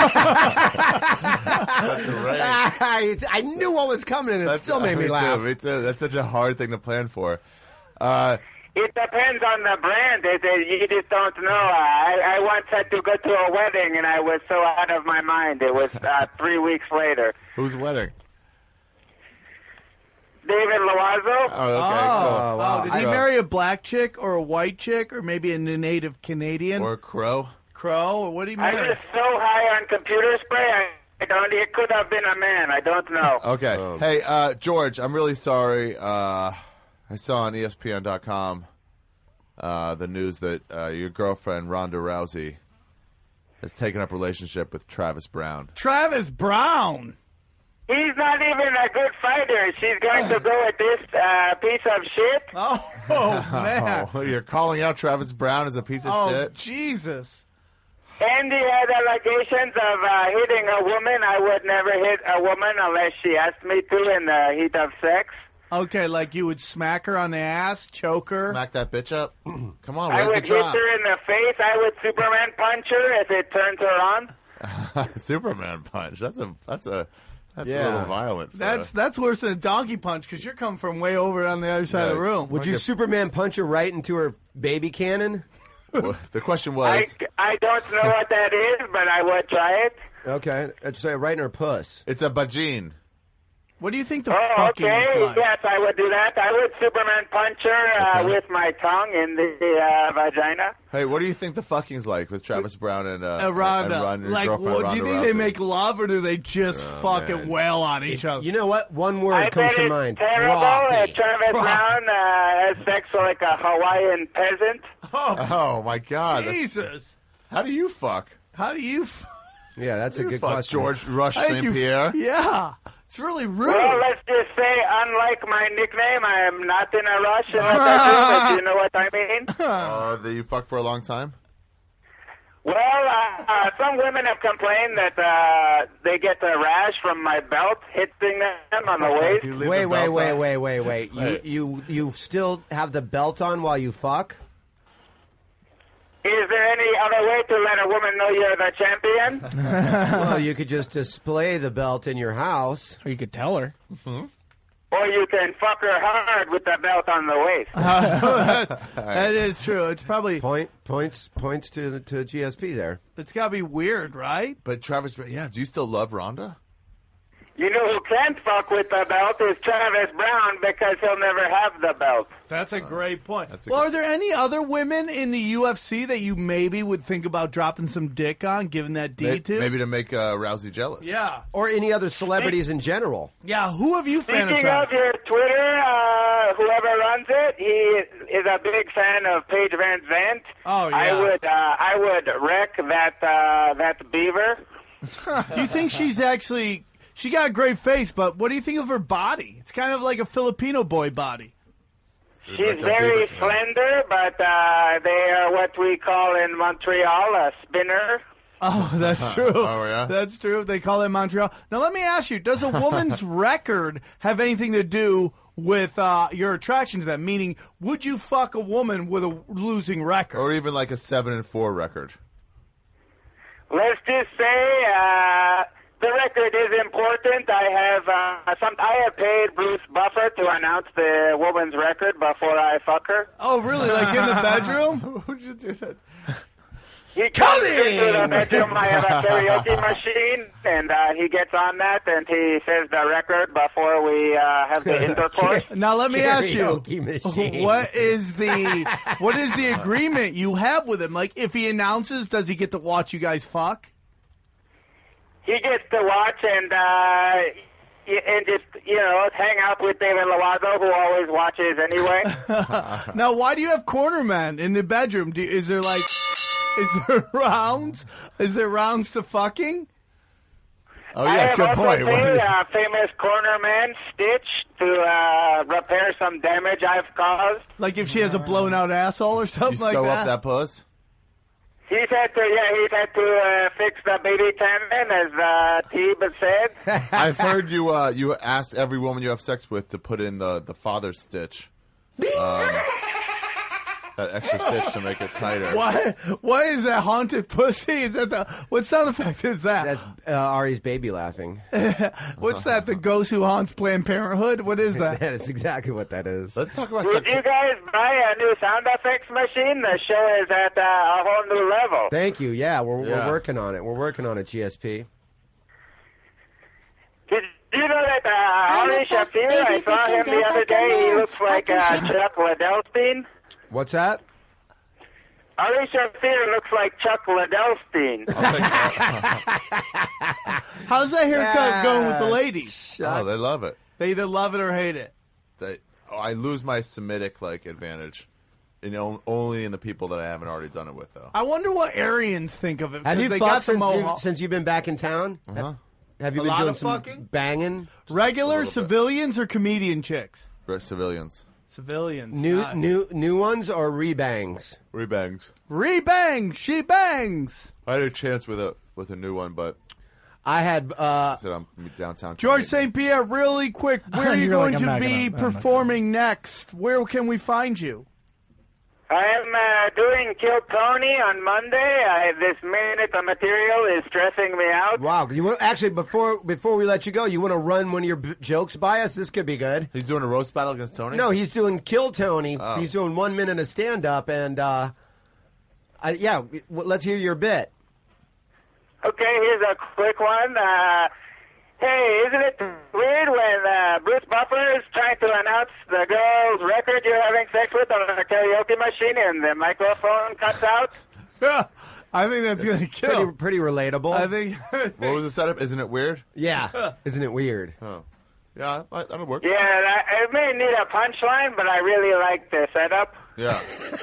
I, I knew what was coming, and it That's, still made me too, laugh. me too. That's such a hard thing to plan for. Uh, It depends on the brand. It, it, you just don't know. I, I once had to go to a wedding, and I was so out of my mind. It was uh, three weeks later. whose wedding? David Loiseau. Oh, okay. Oh, cool. wow. Did he So- marry a black chick or a white chick or maybe a native Canadian? Or Crow? Crow? Or what do you I mean? was so high on computer spray, I, I don't. It could have been a man. I don't know. Okay. Um, hey, uh, George, I'm really sorry. Uh, I saw on E S P N dot com uh, the news that uh, your girlfriend, Ronda Rousey, has taken up a relationship with Travis Brown. Travis Brown. He's not even a good fighter. She's going to go with this uh, piece of shit. Oh, oh man. Oh, you're calling out Travis Brown as a piece of Oh, shit? Jesus. And he had allegations of uh, hitting a woman. I would never hit a woman unless she asked me to in the heat of sex. Okay, like you would smack her on the ass, choke her. Smack that bitch up. Come on, I where's the would hit drop? her in the face. I would Superman punch her if it turns her on. Superman punch. That's a that's a that's a Yeah. little violent. for That's a- that's worse than a donkey punch because you're coming from way over on the other side of the Right. room. Would you Like a- Superman punch her right into her baby cannon? Well, the question I, was, I don't know what that is, but I would try it. Okay, let's say right in her puss. it's a vagine. What do you think the Oh, fucking okay. is like? Yes, I would do that. I would Superman punch her uh, Okay. with my tongue in the uh, vagina. Hey, what do you think the fucking's like with Travis Brown and uh, Uh, Rhonda, and Ron- your like, girlfriend what, do you Ronda think they Rousey? make love or do they just fucking man. wail on each other? You know what? One word I comes bet to it's mind. terrible. Uh, Frothy. Travis Frothy. Brown uh, has sex like a Hawaiian peasant. Oh my God! that's- Jesus. How do you fuck? How do you... F- Yeah, that's a You good fuck question. George Rush I think Saint you- Pierre. Yeah. It's really rude. Well, let's just say, unlike my nickname, I am not in a rush in what I do, if you know what I mean. Uh, that you fuck for a long time. Well, uh, uh, some women have complained that uh, they get a rash from my belt hitting them on the waist. You leave Wait, the wait, belt wait, on? wait, wait, wait. You, Wait. you, you still have the belt on while you fuck? Is there any other way to let a woman know you're the champion? Well, you could just display the belt in your house. Or you could tell her. Or you can fuck her hard with the belt on the waist. That is true. It's probably... Point points points to to G S P there. It's got to be weird, right? But Travis, yeah. Do you still love Ronda? You know who can't fuck with the belt is Travis Brown because he'll never have the belt. That's a great point. that's a Well, good- are there any other women in the U F C that you maybe would think about dropping some dick on, giving that D May- to? Maybe to make uh, Rousey jealous. Yeah. Or any other celebrities in general. Yeah, who have you Speaking fantasized? of your Twitter, uh, whoever runs it, he is a big fan of Paige Van Zandt. Oh, yeah. I would, uh, I would wreck that uh, that beaver. Do you think she's actually... She got a great face, but what do you think of her body? It's kind of like a Filipino boy body. She's Like that very beaver tonight. slender, but uh, they are what we call in Montreal a spinner. Oh, that's true. Oh, yeah? That's true. They call it Montreal. Now, let me ask you, does a woman's record have anything to do with uh, your attraction to them? Meaning, would you fuck a woman with a losing record? Or even like a seven and four record. Let's just say uh, the record is important. I have uh, some. I have paid Bruce Buffer to announce the woman's record before I fuck her. Oh, really? Like in the bedroom? Would you do that? He comes into the bedroom. I have a karaoke machine, and uh, he gets on that, and he says the record before we uh, have the intercourse. Now let me ask you, Karaoke machine. what is the what is the agreement you have with him? Like, if he announces, does he get to watch you guys fuck? He gets to watch and uh, y- and just you know hang out with David Lovato, who always watches anyway. Now, why do you have cornerman in the bedroom? Do, is there like, is there rounds? Is there rounds to fucking? Oh, I yeah, have good also point. paid uh, famous cornerman Stitch to uh, repair some damage I've caused. Like if she has a blown out asshole or You something like sew that? up that puss? He's had to, yeah, he's had to uh, fix the baby tendon, as uh, Teeb has said. I've heard you uh, you asked every woman you have sex with to put in the, the father stitch. Um, that extra stitch to make it tighter. Why? Why is that haunted pussy? Is that the what sound effect is that? That's uh, Ari's baby laughing. What's that? The ghost who haunts Planned Parenthood? What is that? That is exactly what that is. Let's talk about Would sex- you guys buy a new sound effects machine? The show is at uh, a whole new level. Thank you. Yeah, we're, Yeah. we're working on it. We're working on it, G S P. Did you know that uh, Ari Shafir, I saw him the other day, he looks like uh, Chuck Liddellstein. What's that? Ari Shafir looks like Chuck Liddellstein. How's that haircut Yeah. going with the ladies? Oh, they love it. They either love it or hate it. They, oh, I lose my Semitic like advantage. You know, only in the people that I haven't already done it with, though. I wonder what Aryans think of it. Have 'cause you they fucked got the since, you, mohawk. since you've been back in town? Uh-huh. Have you A been lot doing of some fucking? banging? Regular A little bit. civilians or comedian chicks? For civilians. Civilians. New Nice. new new ones or rebangs? Rebangs. Rebang, she bangs. I had a chance with a with a new one, but I had uh, I said I'm downtown. George Canadian. Saint Pierre, really quick, where are you You're like, going I'm to not be gonna- I'm not performing next? Where can we find you? I am uh, doing Kill Tony on Monday. I, this minute of material is stressing me out. wow. You want, actually before before we let you go, you want to run one of your b- jokes by us? This could be good. He's doing a roast battle against Tony? No, he's doing Kill Tony. Oh. He's doing one minute of stand up, and uh, I, yeah, w- let's hear your bit. Okay, here's a quick one. Uh, hey, isn't it weird when uh, Bruce Buffer is trying to announce the girl's record you're having sex with on a karaoke machine and the microphone cuts out? I think that's going to Pretty kill. pretty relatable. I think. What was the setup? Isn't it weird? yeah, isn't it weird? Oh. Yeah, I- that'll work. Yeah, that, it may need a punchline, but I really like the setup. Yeah.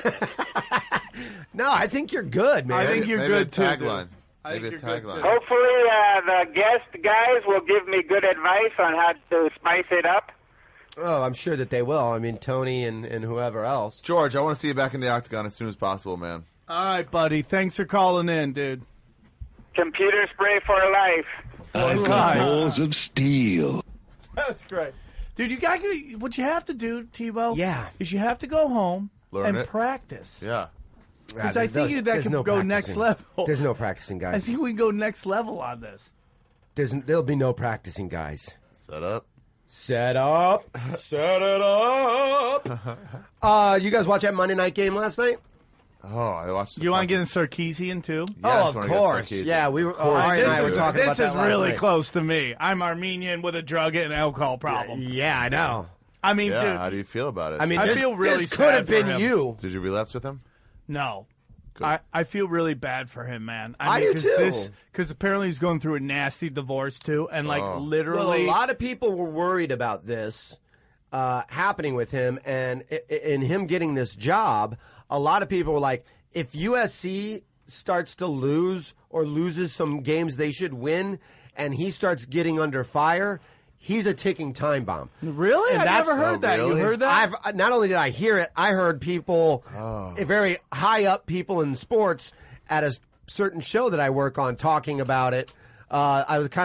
No, I think you're good, man. I think you're Maybe good a too, tagline. dude. I Maybe a think you're good, tagline. too. Hopefully, uh, the guest guys will give me good advice on how to spice it up. Oh, I'm sure that they will. I mean, Tony and, and whoever else. George, I want to see you back in the octagon as soon as possible, man. All right, buddy. Thanks for calling in, dude. Computer spray for life. For life. Balls of steel. That's great. Dude, you got what you have to do, Tebow. Yeah. Is you have to go home Learn and it. practice. Yeah. Because I think you, that There's can no go practicing. next level. There's no practicing, I guys. think we can go next level on this. There's, there'll be no practicing, guys. Set up. Set up. Set it up. uh, you guys watch that Monday night game last night? Oh, I watched. the You want to fucking- get in Sarkeesian too? Yes, oh, I of wanna get course. Sarkeesian. Yeah, we were. Of Oh, course. Ari and I This were is, talking this about that is last really night. close to me. I'm Armenian with a drug and alcohol problem. Yeah, I know. I mean, Yeah, dude, how do you feel about it? I mean, I this, feel really this could have sad for been him. you. did you relapse with him? no. I, I feel really bad for him, man. I, I mean, do too. Because apparently he's going through a nasty divorce too, and like Oh. Well, literally, a lot of people were worried about this uh, happening with him, and i- i- in him getting this job, a lot of people were like, if U S C starts to lose or loses some games they should win, and he starts getting under fire, he's a ticking time bomb. really, And I that's- never heard Oh, that. really? You heard that? I've not only did I hear it, I heard people, very high up people in sports, at a certain show that I work on talking about it. Uh, I was kind of,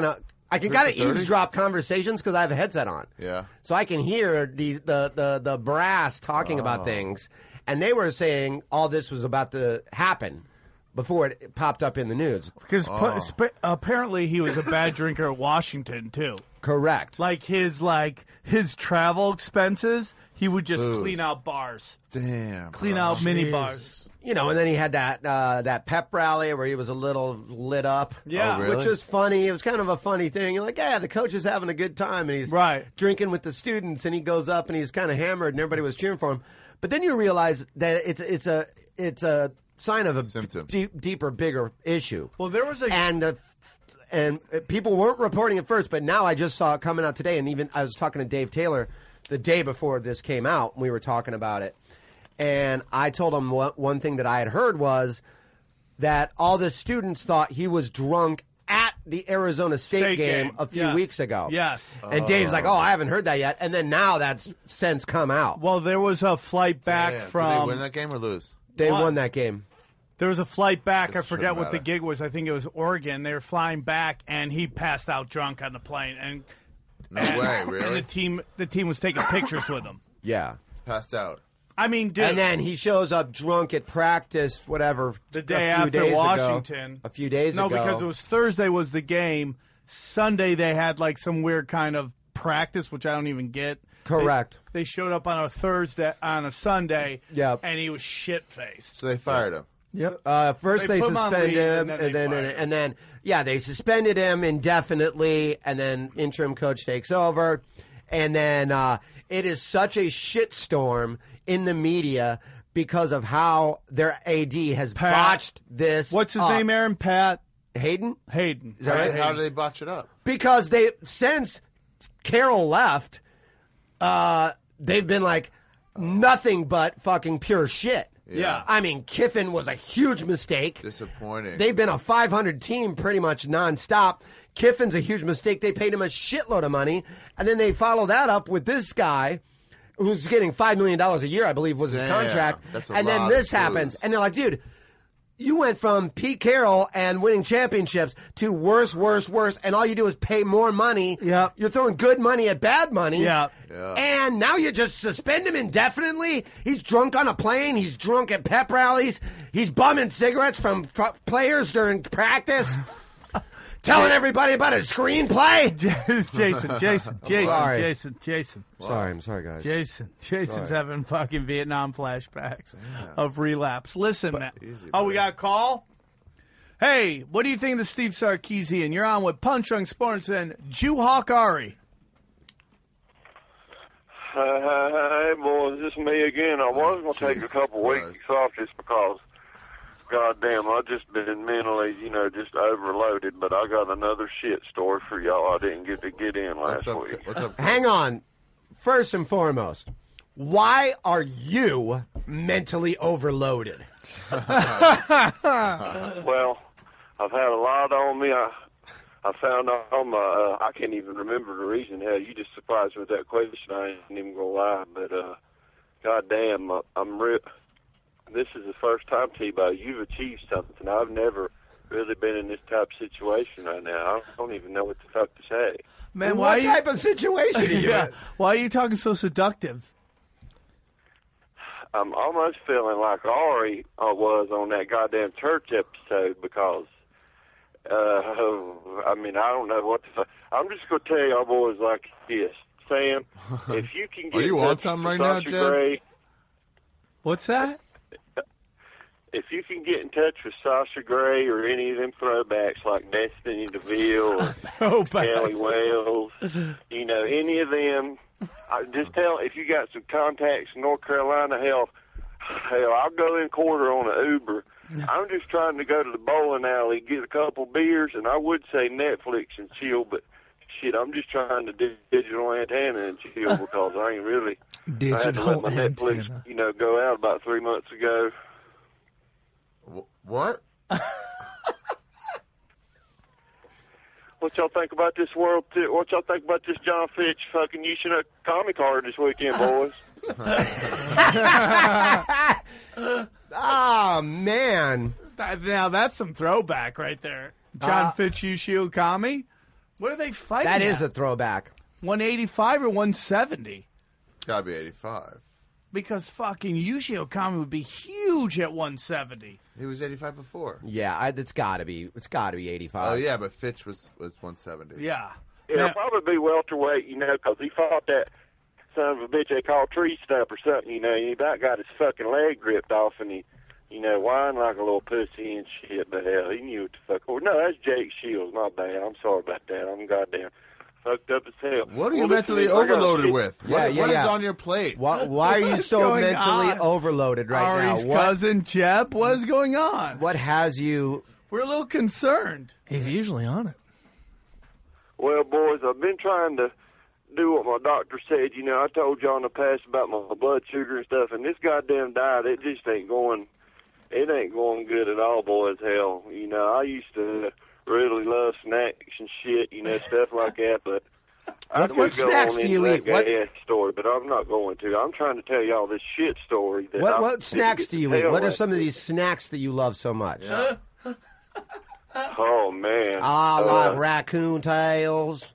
I can kind of eavesdrop conversations because I have a headset on. Yeah. So I can hear the the the, the brass talking Oh. about things, and they were saying all this was about to happen before it popped up in the news. Because Oh. pu- sp- apparently he was a bad drinker at Washington too. Correct. Like his like his travel expenses, he would just Booze. clean out bars, Damn. clean bro. out mini bars. You know, and then he had that uh, that pep rally where he was a little lit up. Yeah. Oh, really? Which was funny. It was kind of a funny thing. You're like, yeah, the coach is having a good time, and he's Right. drinking with the students, and he goes up and he's kind of hammered, and everybody was cheering for him. But then you realize that it's it's a it's a sign of a Symptom. deep, deeper, bigger issue. Well, there was a and uh, and uh, people weren't reporting it first, but now I just saw it coming out today, and even I was talking to Dave Taylor the day before this came out, and we were talking about it. And I told him what, one thing that I had heard was that all the students thought he was drunk at the Arizona State, State game, game. a few Yeah. weeks ago. Yes. And Dave's like, oh, I haven't heard that yet. And then now that's since come out. Well, there was a flight back Damn. from. Did they win that game or lose? They What? won that game. There was a flight back. This I forget shouldn't what the matter. gig was. I think it was Oregon. They were flying back, and he passed out drunk on the plane. And No and, way, And the really? team, the team was taking pictures with him. Yeah. Passed out. I mean, dude. And then he shows up drunk at practice, whatever, the day a few after days Washington. Ago, a few days no, ago. because it was Thursday was the game. Sunday they had like some weird kind of practice, which I don't even get. Correct. They, they showed up on a Thursday, on a Sunday, Yep. and he was shit faced. So they fired him. Yep. Uh, first They they, put him on suspend leave, him, and then and they then fired and, him. and then yeah, they suspended him indefinitely, and then interim coach takes over, and then uh, it is such a shitstorm in the media because of how their A D has Pat. botched this. What's his up. name, Aaron? Pat Hayden? Hayden. Is that right? How did they botch it up? Because they since Carroll left, uh, they've been like nothing but fucking pure shit. Yeah. I mean, Kiffin was a huge mistake. Disappointing. They've been a five hundred team pretty much nonstop. Kiffin's a huge mistake. They paid him a shitload of money, and then they follow that up with this guy who's getting five million dollars a year, I believe, was his Damn, contract. that's a and then lot this of happens, booze. and they're like, dude, you went from Pete Carroll and winning championships to worse, worse, worse, and all you do is pay more money. Yep. You're throwing good money at bad money. Yeah. Yeah. And now you just suspend him indefinitely. He's drunk on a plane. He's drunk at pep rallies. He's bumming cigarettes from f- players during practice. Telling everybody about his screenplay. Jason, Jason, Jason, Sorry. Jason, Jason, Sorry, I'm sorry, guys. Jason. Jason's having fucking Vietnam flashbacks of relapse. Listen, man. easy, Oh, we buddy. got a call? Hey, what do you think of the Steve Sarkeesian? You're on with Punch Drunk Sports and Jewhawk Ari. Hey, boys, this is me again. I was going to take a Jesus couple Christ. weeks off just because, goddamn, I've just been mentally, you know, just overloaded. But I got another shit story for y'all I didn't get to get in last What's up? week. What's up? Hang on. First and foremost, why are you mentally overloaded? Well, I've had a lot on me. I I found out on my, uh, I can't even remember the reason. Hell, you just surprised me with that question. I ain't even gonna lie, but uh, goddamn, uh, I'm real. This is the first time, T-Bow, you've achieved something. I've never really been in this type of situation right now. I don't even know what the fuck to say. Man, what why are you, type of situation are you yeah, in? why are you talking so seductive? I'm almost feeling like Ari uh, was on that goddamn church episode because, uh, I mean, I don't know what the fuck. I'm just going to tell y'all boys like this. Sam, if you can get Are you in on touch something with right now, Sasha Jed? Grey, What's that? if you can get in touch with Sasha Grey or any of them throwbacks like Destiny DeVille or Oh, Kelly Wells, you know, any of them, I just tell if you got some contacts in North Carolina, hell, hell, I'll go in quarter on an Uber. I'm just trying to go to the bowling alley, get a couple beers, and I would say Netflix and chill, but shit, I'm just trying to do digital antenna and chill because I ain't really. I had to let Digital my Netflix, antenna. you know, go out about three months ago. Wh- What? What y'all think about this world? T- what y'all think about this John Fitch fucking using a comic card this weekend, boys? Ah, man. That- Now that's some throwback right there. John Uh, Fitch Ushio Kami. What are they fighting That at? is a throwback. one eighty-five or one seventy? Gotta be eighty-five. Because fucking Yuji Okami would be huge at one seventy. He was eighty-five before. Yeah, I, it's got to be. It's got to be eighty-five. Oh yeah, but Fitch was was one seventy. Yeah. It'll probably be welterweight, you know, because he fought that son of a bitch they call tree stump or something, you know. He about got his fucking leg ripped off, and he, you know, whined like a little pussy and shit. But hell, he knew what the fuck. Oh, no, that's Jake Shields. My bad. I'm sorry about that. I'm goddamn fucked up as hell. What are you Well, mentally listen, I got a overloaded kid- with? Yeah, What, yeah, what is yeah. on your plate? Why, why are you What's so going mentally on? overloaded right Ari's now? What, cousin Jeb, what's going on? what has you? We're a little concerned. He's usually on it. Well, boys, I've been trying to do what my doctor said. You know, I told y'all in the past about my blood sugar and stuff, and this goddamn diet, it just ain't going, it ain't going good at all, boys. Hell, you know, I used to really love snacks and shit, you know, stuff like that, but I What- could what go snacks on do you into eat? that What- gay-ass story, but I'm not going to. I'm trying to tell y'all this shit story. That What I what didn't snacks get do to you eat? tell What are last some of week. these snacks that you love so much? Oh, man. Ah, Uh, like raccoon tails.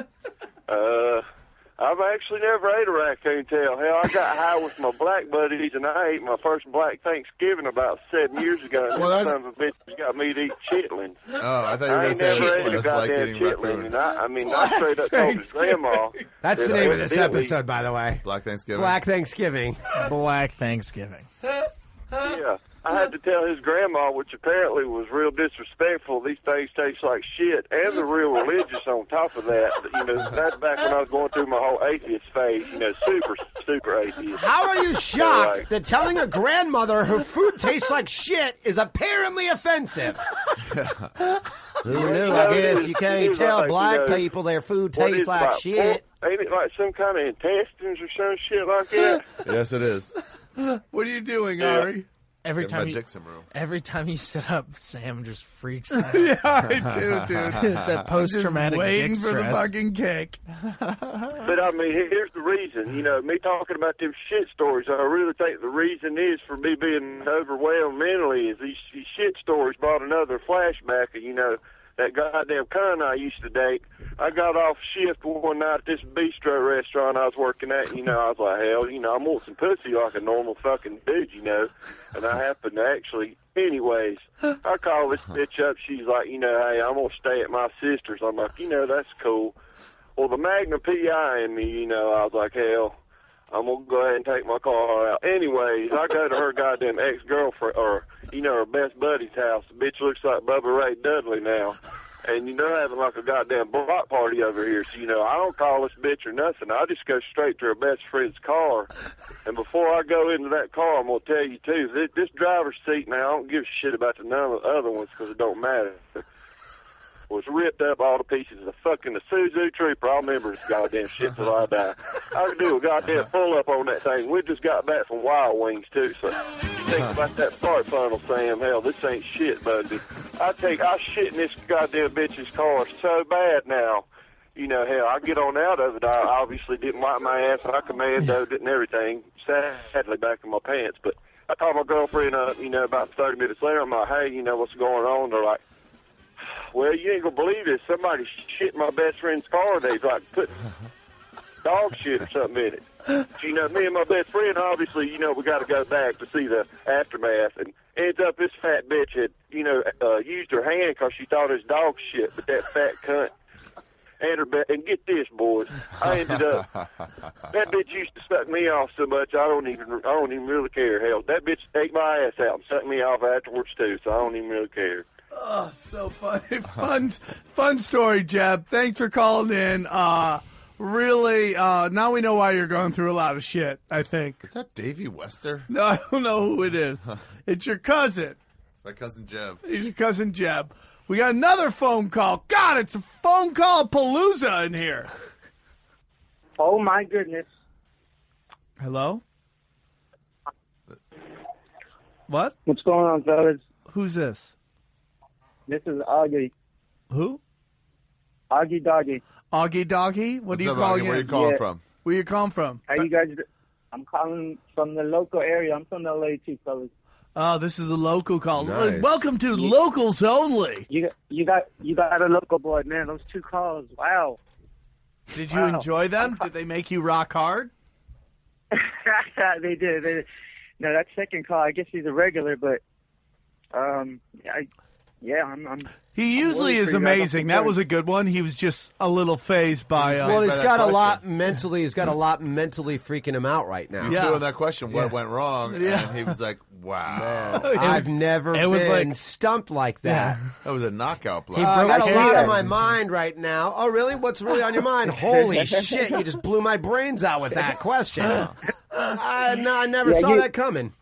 Uh, I've actually never ate a raccoon tail. Hell, I got high with my black buddies, and I ate my first black Thanksgiving about seven years ago. And Well, this that's- son of a bitch got me to eat chitlins. Oh, I thought you were I going ain't to say never ate a that's like goddamn eating chitlin, raccoon. and I, I mean, I straight up told his grandma. That's the that name of this evidently- episode, by the way. Black Thanksgiving. Black Thanksgiving. Black Thanksgiving. Yeah, I had to tell his grandma, which apparently was real disrespectful. These things taste like shit, and they're real religious on top of that. You know, that's back when I was going through my whole atheist phase. You know, super, super atheist. How are you shocked like- that telling a grandmother her food tastes like shit is apparently offensive? Who knew? know, I it guess is- you it can't is tell like, you black know, people their food What tastes is like about shit. Four, ain't it like some kind of intestines or some shit like that? Yes, it is. What are you doing, Yeah. Ari? Every Get my time you, Dixon room. every time you sit up, Sam just freaks out. Yeah, I do, dude. It's that post-traumatic Waiting dick for the stress. fucking kick. But I mean, here's the reason. You know, me talking about them shit stories, I really think the reason is for me being overwhelmed mentally is these, these shit stories brought another flashback of, you know, that goddamn cunt I used to date. I got off shift one night at this bistro restaurant I was working at. You know, I was like, hell, you know, I want some pussy like a normal fucking dude, you know. And I happened to actually, anyways, I call this bitch up. She's like, you know, hey, I'm going to stay at my sister's. I'm like, you know, that's cool. Well, the Magnum P I in me, you know, I was like, hell, I'm going to go ahead and take my car out. Anyways, I go to her goddamn ex-girlfriend, or, you know, her best buddy's house. The bitch looks like Bubba Ray Dudley now. And, you know, having like a goddamn block party over here. So, you know, I don't call this bitch or nothing. I just go straight to her best friend's car. And before I go into that car, I'm going to tell you, too, this, this driver's seat, now, I don't give a shit about the none of the other ones because it don't matter. Was ripped up all the pieces of the fucking Isuzu Trooper. I'll remember this goddamn shit till I die. I could do a goddamn pull up on that thing. We just got back from Wild Wings too, so you think about that fart funnel, Sam. Hell, this ain't shit, buddy. I take I shit in this goddamn bitch's car so bad now. You know, hell, I get on out of it. I obviously didn't wipe my ass. I commandoed it and everything. Sadly, back in my pants, but I called my girlfriend up. You know, about thirty minutes later, I'm like, hey, you know what's going on? They're like, well, you ain't gonna believe this. Somebody shit in my best friend's car. They've like put dog shit or something in it. So, you know, me and my best friend, obviously, you know, we got to go back to see the aftermath. And ends up this fat bitch had, you know, uh, used her hand because she thought it was dog shit. But that fat cunt and her be- and get this, boys, I ended up that bitch used to suck me off so much I don't even I don't even really care. Hell, that bitch ate my ass out and sucked me off afterwards too. So I don't even really care. Oh, so funny. Fun, fun story, Jeb. Thanks for calling in. Uh, really, uh, now we know why you're going through a lot of shit, I think. Is that Davey Wester? No, I don't know who it is. It's your cousin. It's my cousin Jeb. He's your cousin Jeb. We got another phone call. God, it's a phone call palooza in here. Oh, my goodness. Hello? What? What's going on, fellas? Who's this? This is Augie. Who? Augie Doggy. Augie Doggy? What What's do you up, call Augie? again? Where you calling Yeah. from? Where you calling from? How you guys? I'm calling from the local area. I'm from L A too, fellas. Oh, this is a local call. Nice. Welcome to Locals Only. You got, you got, you got a local boy, man. Those two calls, wow. Did you Wow. enjoy them? Did they make you rock hard? they did. They did. No, that second call, I guess he's a regular, but um, I, yeah, I'm. I'm He I'm usually worried is for you guys. amazing. That was a good one. He was just a little phased by. Uh, Well, he's by that got a question. lot mentally. He's got a lot mentally freaking him out right now. Yeah. Doing that question, what Yeah. went wrong? Yeah. And he was like, wow. I've never it was been like- stumped like that. That was a knockout blow. Uh, I got a I lot hate on that. my mind right now. Oh, really? What's really on your mind? Holy shit! You just blew my brains out with that question. I, no, I never Yeah, saw you- that coming.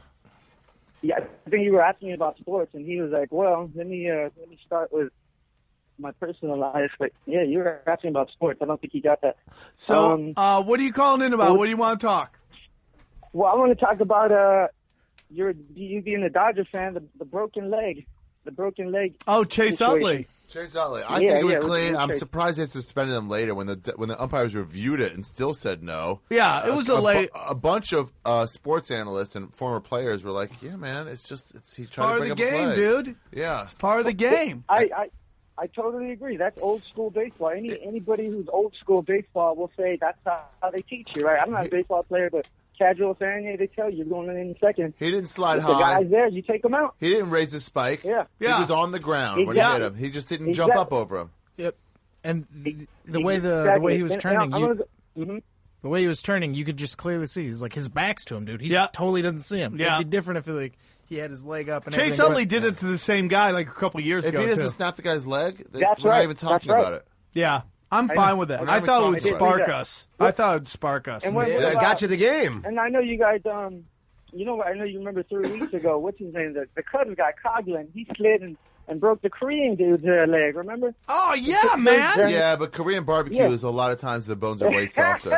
Yeah, I think you were asking me about sports, and he was like, "Well, let me uh, let me start with my personal life." But yeah, you were asking about sports. I don't think you got that. so, Um, uh, what are you calling in about? What do you want to talk? Well, I want to talk about uh, your you being a Dodger fan, the, the broken leg, the broken leg. Oh, Chase situation. Utley. Chase Utley. I Yeah, think it was yeah, clean. we- we I'm trade. surprised they suspended him later when the when the umpires reviewed it and still said no. Yeah, it was a bu- late- A bunch of uh, sports analysts and former players were like, "Yeah, man, it's just it's he's trying Part to of bring the up a game, play." dude. Yeah, Part of the game. I, I I totally agree. That's old school baseball. Any anybody who's old school baseball will say that's how, how they teach you, right? I'm not a baseball player, but casual fan, yeah, they tell you you're going in in second. he didn't slide If the high. guy's there, you take him out. He didn't raise his spike. Yeah. Yeah. He was on the ground when he Exactly. hit him. He just didn't jump Exactly. up over him. Yep. And the, the way the the Exactly. way he was And- and turning, I'm you, gonna go- mhm. the way he was turning, you could just clearly see. He's like his back's to him, dude. He Yeah. just totally doesn't see him. Yeah. It'd be different if like he had his leg up and Chase everything. Utley did it to the same guy like a couple years If ago he doesn't too. snap the guy's leg, th- That's we're right. not even talking That's right. about it. Yeah, I'm I fine know. with that. We're I not thought it even would talking spark about it. us. I thought it would spark us. And when, Yeah, when, I got you the game. And I know you guys, um, you know, I know you remember three weeks ago. What's his name? The, the Cubs guy, Coughlin. He slid and, and broke the Korean dude's uh, leg. Remember? Oh yeah, man. Yeah, but Korean barbecue Yeah. is a lot of times the bones are way softer.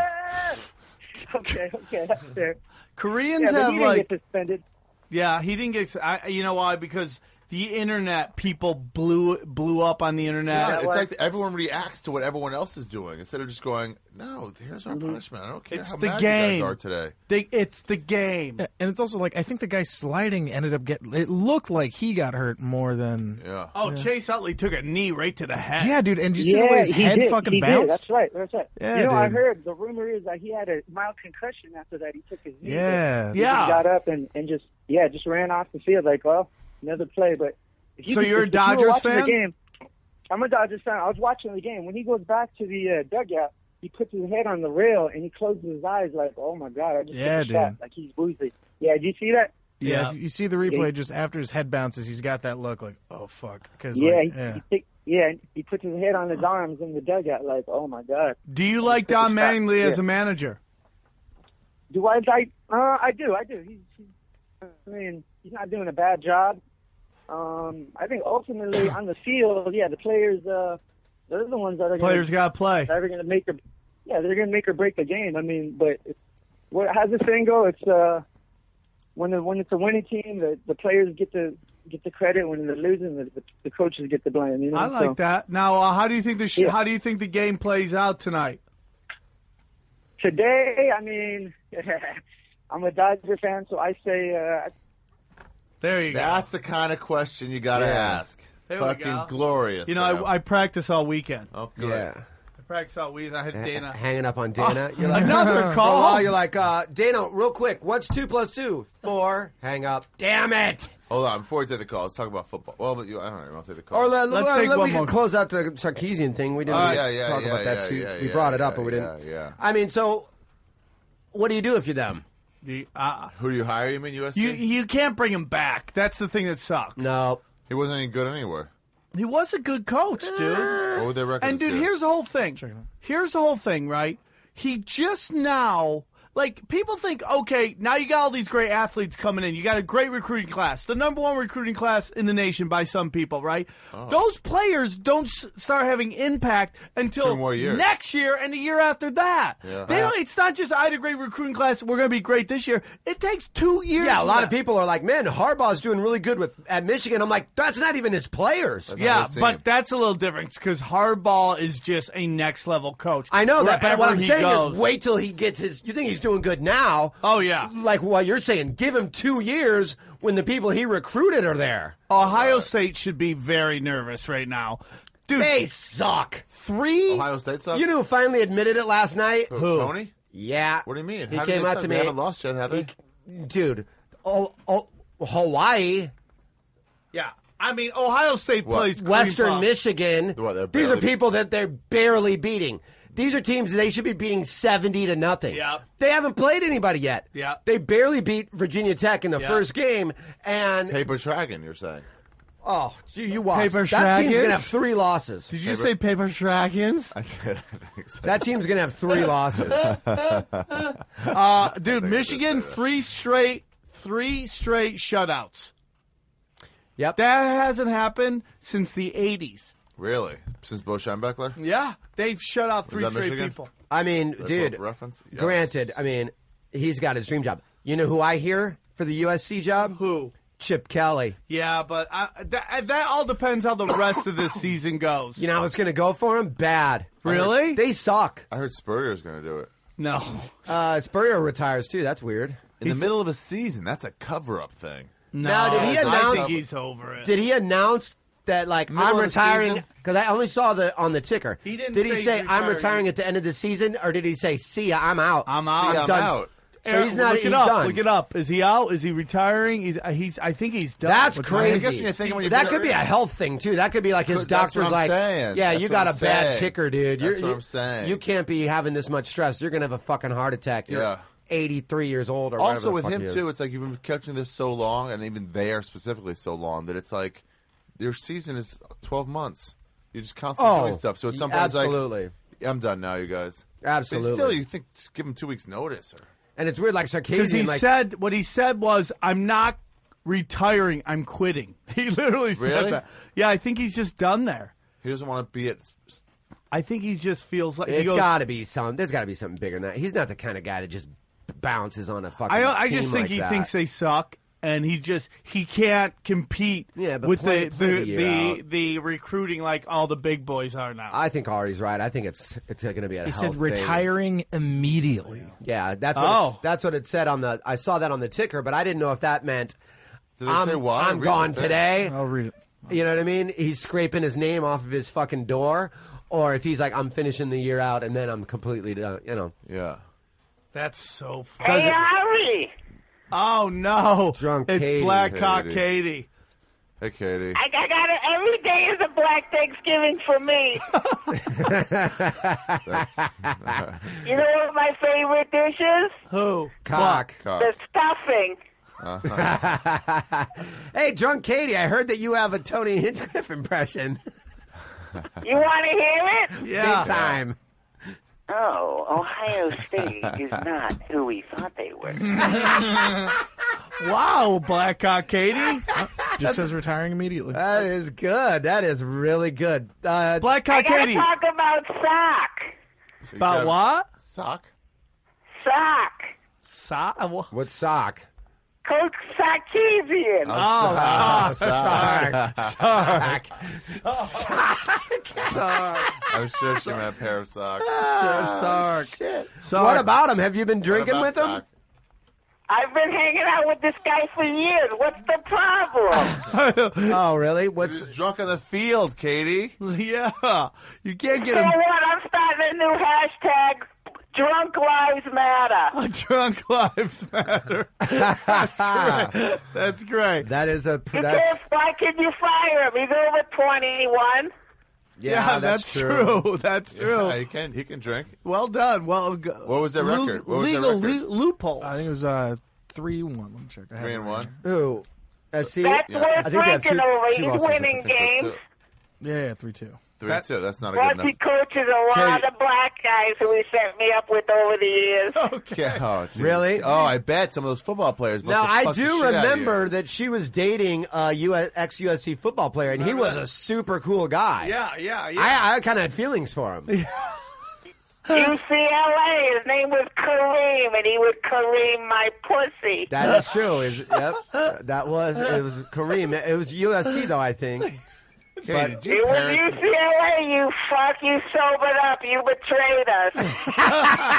okay, okay, that's fair. Koreans Yeah, but have he didn't like get suspended. yeah, he didn't get. I, you know why? Because the internet people blew blew up on the internet. Yeah, it's was- like everyone reacts to what everyone else is doing instead of just going, "No, here's our Mm-hmm. punishment. I don't care It's how the mad you game. guys are today." They, it's the game. Yeah, and it's also like I think the guy sliding ended up getting. It looked like he got hurt more than. Yeah. Oh, Chase Utley took a knee right to the head. Yeah, dude. And did you see yeah, the way his he head did. fucking he bounced? Did. That's right. That's right. Yeah, you know, I dude. heard the rumor is that he had a mild concussion after that. He took his knee. Yeah. He Yeah. just got up and, and just yeah, just ran off the field like, well, another play. But if you So could- you're a if you were Dodgers watching fan? The game, I'm a Dodgers fan. I was watching the game. When he goes back to the uh, dugout, he puts his head on the rail and he closes his eyes like, oh my god, I just Yeah, took a shot. dude. Like he's woozy. Yeah, did you see that? Yeah, Yeah. if you see the replay Yeah. just after his head bounces, he's got that look like, oh fuck, because Yeah, like, he, yeah. He, take- yeah, he puts his head on his arms in the dugout like, oh my god. Do you like Took a Don shot. Mattingly as Yeah. a manager? Do I like? Uh, I do. I do. He's, he's, I mean, he's not doing a bad job. Um, I think ultimately on the field, yeah, the players, uh, they're the ones that are Players gonna, got to play. that are going to make or, yeah, they're going to make or break the game. I mean, but it's, what how's the saying go? It's uh, when the, when it's a winning team, the, the players get the get the credit. When they're losing, the, the, the coaches get the blame. You know? I like So, that. Now, uh, how do you think the sh- Yeah. how do you think the game plays out tonight? Today, I mean, I'm a Dodger fan, so I say. Uh, There you go. That's the kind of question you got to Yeah. ask. There we Fucking go. glorious. You know, Sam. I, I practice all weekend. oh, good. Yeah. I practice all weekend. I had Dana. Hanging up on Dana. Oh, you're like, another For a call. while, you're like, uh, Dana, real quick, what's two plus two? Four. Hang up. Damn it. Hold on, before we take the call, let's talk about football. Well, but you, I don't know. I'll take the call. Or let, Let's let, take let one we more. can close out the Sarkeesian thing. We didn't Oh, really yeah, yeah, talk yeah, about that yeah, too. yeah, we yeah, brought it up, yeah, but we yeah, didn't. yeah. I mean, so what do you do if you're them? The, uh, Who do you hire? You mean U S C? you you can't bring him back. That's the thing that sucks. No. He wasn't any good anywhere. He was a good coach, dude. What would their record? And dude, here's the whole thing. Here's the whole thing, right? He just now, like, people think, okay, now you got all these great athletes coming in. You got a great recruiting class, the number one recruiting class in the nation by some people, right? Oh. Those players don't s- start having impact until Two more years. next year and the year after that. Yeah. They don't. It's not just I had a great recruiting class. We're going to be great this year. It takes two years. Yeah, a for lot that. of people are like, man, Harbaugh's doing really good with at Michigan. I'm like, that's not even his players. That's Yeah, not his team. but that's a little different because Harbaugh is just a next level coach. I know that, but what Wherever I'm he saying goes. is wait till he gets his. You think he's doing good now? Oh yeah. Like what you're saying, give him two years when the people he recruited are there. Ohio State should be very nervous right now. Dude, they suck. Three? Ohio State sucks? You know who finally admitted it last night? Who? Tony? Yeah. What do you mean? He How did came they out suck? to They me. haven't lost yet, have they? He- dude, oh, oh, Hawaii. Yeah. I mean, Ohio State What? plays Western cream puff. Michigan. What, they're These are barely- people that they're barely beating. These are teams they should be beating seventy to nothing. Yep. They haven't played anybody yet. Yep. They barely beat Virginia Tech in the Yep. first game, and Paper Dragon, you're saying. oh, gee, you watch. Paper that team's Dragons? gonna have three losses. Did you say Paper Dragons? I did. I think so. That team's gonna have three losses. Uh, dude, Michigan, three straight, three straight shutouts. Yep. That hasn't happened since the eighties. Really? Since Bo Schembechler? Yeah, they've shut out three that straight Michigan? people. I mean, That's dude. a reference? Yes. Granted, I mean, he's got his dream job. You know who I hear for the U S C job? Who? Chip Kelly. Yeah, but I, that, that all depends how the rest of this season goes. You know how it's going to go for him? Bad. Really? They suck. I heard Spurrier's going to do it. No. Uh, Spurrier retires too. That's weird. In the middle of a season, that's a cover-up thing. No, Now, did he I announce- think he's over it. Did he announce that, like, Middle I'm of the retiring? season? Because I only saw the on the ticker. He didn't did say he say, he's I'm retiring. retiring at the end of the season, or did he say, see ya, I'm out? I'm out. See, I'm done. out. So Eric, he's not. Look he's it up. done. Look it up. Is he out? Is he retiring? He's. Uh, he's. I think he's done. That's What's- crazy. I guess when you're thinking when you that put- could be a health thing too. That could be like his Could- that's doctor's what I'm like, saying. yeah, That's you what got I'm a bad saying. ticker, dude. That's You're, what you, I'm saying. You can't be having this much stress. You're gonna have a fucking heart attack. You're Yeah. eighty-three years old or whatever Also, the with fuck him, he is. too, it's like you've been catching this so long, and even they are specifically so long, that it's like your season is twelve months. You're just constantly Oh, doing stuff. So at some point, it's like, absolutely. I'm done now, you guys. Absolutely. But still, you think, just give him two weeks' notice. Or And it's weird, like Because he Sarkisian, like, said what he said was, "I'm not retiring. I'm quitting." He literally said Really? that. Yeah, I think he's just done there. he doesn't want to be at. I think he just feels like he it's goes, got to be some. There's got to be something bigger than that. He's not the kind of guy that just bounces on a fucking. I, I team just think like he that. thinks they suck, and he just he can't compete Yeah, but with play- the play the the year the, out. the recruiting like all the big boys are now. I think Ari's right. I think it's it's going to be a He health said thing. retiring immediately. Yeah, that's what Oh. it's, that's what it said on the. I saw that on the ticker, but I didn't know if that meant Did they I'm, say why? I'm Read gone the thing. today. I'll read it. You know what I mean? He's scraping his name off of his fucking door, or if he's like, I'm finishing the year out and then I'm completely done. You know, Yeah. That's so funny. Hey, Ari, Oh no, Drunk it's Katie. Black Cock Katie. Katie. Hey, Katie. I, I got it. Every day is a Black Thanksgiving for me. That's, You know what my favorite dish is? Who? cock. cock. The stuffing. Hey, drunk Katie, I heard that you have a Tony Hinchcliffe impression. You want to hear it? Yeah. Big time. Oh, Ohio State is not who we thought they were. Wow, Black Cock Katie. Just says retiring immediately. That is good. That is really good. Uh, Black I Cock gotta Katie. talk about sock. About what? Sock? Sock. Sa- wha- what sock? Coach Sarkisian. Oh, sock. Sock. I'm sure she meant a pair of socks. Sark. Shit. Sark. What about him? Have you been drinking What with about him? sock? I've been hanging out with this guy for years. What's the problem? Oh, really? He What's was drunk on the field, Katie. Yeah, you can't get You know him. what? I'm starting a new hashtag. Drunk Lives Matter. Drunk lives matter. That's great. That's great. that? Is a You that's can't, why can you fire him? He's over twenty-one. yeah, that's, true. That's true. Yeah, he can. He can drink. Well done. Well, g- What was their lu- record? What was their legal record? lo- loopholes. I think it was uh, three one. Let me check. I have Three it and right one. Who? S C? That's Yeah. worth I think they have drinking two- over. two He's losses, winning I think so, games. too. here. Yeah, yeah, three two. Three That- and two. That's not a Plus, good he enough. coaches a lot Katie. of black guys who he set me up with over the years. Okay. Yeah, oh, geez. Really? Oh, I bet some of those football players. must Now have I fucked the do shit out of you. remember that she was dating a U S, ex-U S C football player, and he was a super cool guy. Yeah, yeah, yeah. I, I kind of had feelings for him. U C L A, his name was Kareem, and he would Kareem my pussy. That is true. Is yep. That was it was Kareem. It was U S C though, I think. Katie, But- did your It was parents? U C L A, you fuck, you sobered up, you betrayed us.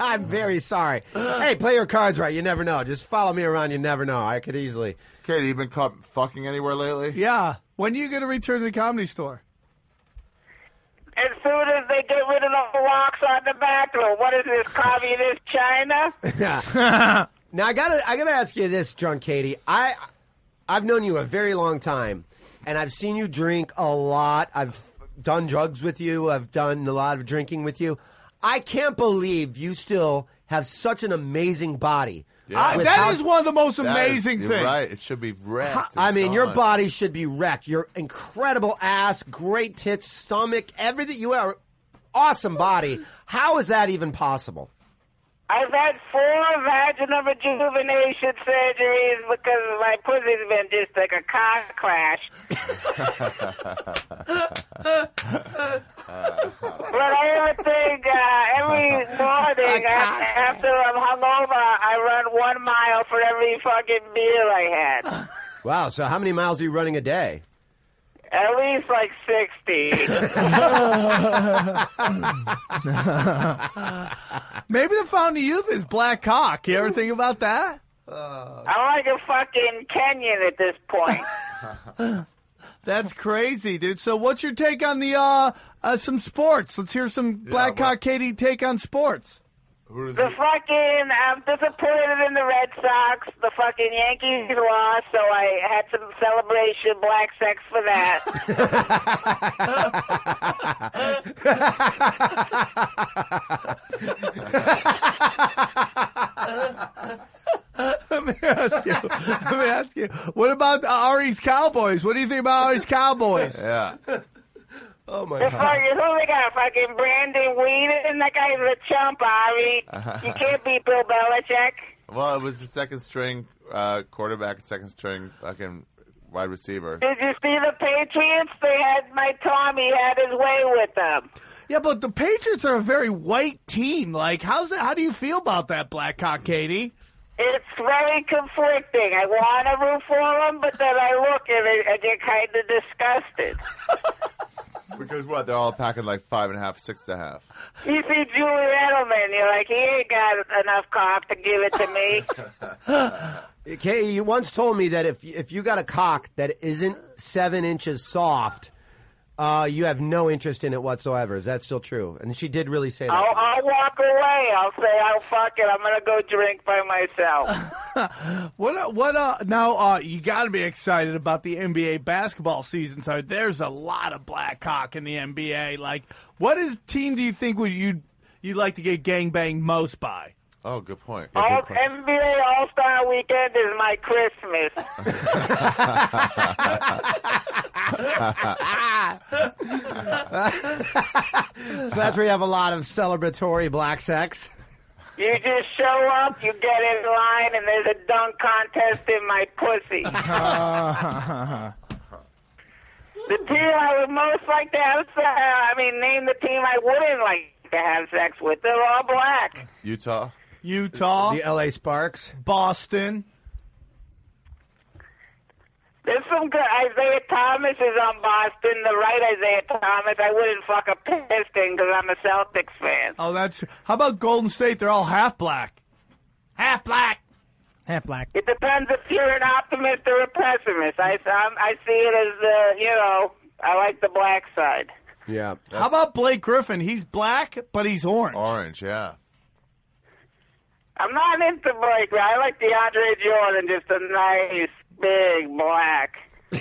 I'm very sorry. Hey, play your cards right. You never know. Just follow me around. You never know. I could easily. Katie, you been caught fucking anywhere lately? Yeah. When are you going to return to the Comedy Store? As soon as they get rid of the locks on the bathroom. What is this, communist China? Yeah. Now I gotta, I gotta ask you this, Drunk Katie. I, I've known you a very long time, and I've seen you drink a lot. I've done drugs with you. I've done a lot of drinking with you. I can't believe you still have such an amazing body. Yeah. Uh, With that how- is one of the most That is- amazing you're things. right. It should be wrecked. I It's mean, your gone. body should be wrecked. Your incredible ass, great tits, stomach, everything. You are awesome body. How is that even possible? I've had four vaginal rejuvenation surgeries because my pussy's been just like a car crash. But I ever think uh, every morning after, after I'm hungover, I run one mile for every fucking meal I had. Wow. So how many miles are you running a day? At least like sixty. Maybe the fountain of youth is black cock. You ever think about that? I'm like a fucking Kenyan at this point. That's crazy, dude. So what's your take on the uh, uh some sports? Let's hear some Black Cock Katie take on sports. The fucking, I'm disappointed in the Red Sox. The fucking Yankees lost, so I had some celebration, black sex for that. Let me ask you. Let me ask you. What about Ari's Cowboys? What do you think about Ari's Cowboys? Yeah. Oh my The god. fucking, who they got? Fucking Brandon Whedon? That guy's a chump, Ari. You can't beat Bill Belichick. Well, it was the second string uh, quarterback and second string fucking wide receiver. Did you see the Patriots? They had my Tommy had his way with them. Yeah, but the Patriots are a very white team. Like, how's that? How do you feel about that, Black Cock Katie? It's very conflicting. I want to root for them, but then I look and I, I get kind of disgusted. Because what? They're all packing like five and a half, six and a half. You see Julie Edelman, you're like, he ain't got enough cock to give it to me. Katie, you once told me that if if you got a cock that isn't seven inches soft, uh, you have no interest in it whatsoever. Is that still true? And she did really say that. I'll, I'll walk away. I'll say, I'll fuck it. I'm going to go drink by myself. What? What? Uh, now, uh, you got to be excited about the N B A basketball season. So there's a lot of black cock in the N B A. Like, what is team do you think would you you'd like to get gangbanged most by? Oh, good point. All, N B A All-Star Weekend is my Christmas. So that's where you have a lot of celebratory black sex. You just show up, you get in line, and there's a dunk contest in my pussy. The team I would most like to have sex, I mean, name the team I wouldn't like to have sex with. They're all black. Utah. Utah, The L A Sparks. Boston. There's some good. Isaiah Thomas is on Boston. The right Isaiah Thomas. I wouldn't fuck a Piston because I'm a Celtics fan. Oh, that's. How about Golden State? They're all half black. Half black. Half black. It depends if you're an optimist or a pessimist. I, I'm, I see it as, uh, you know, I like the black side. Yeah. How about Blake Griffin? He's black, but he's orange. Orange, yeah. I'm not into Blake. I like DeAndre Jordan, just a nice, big black.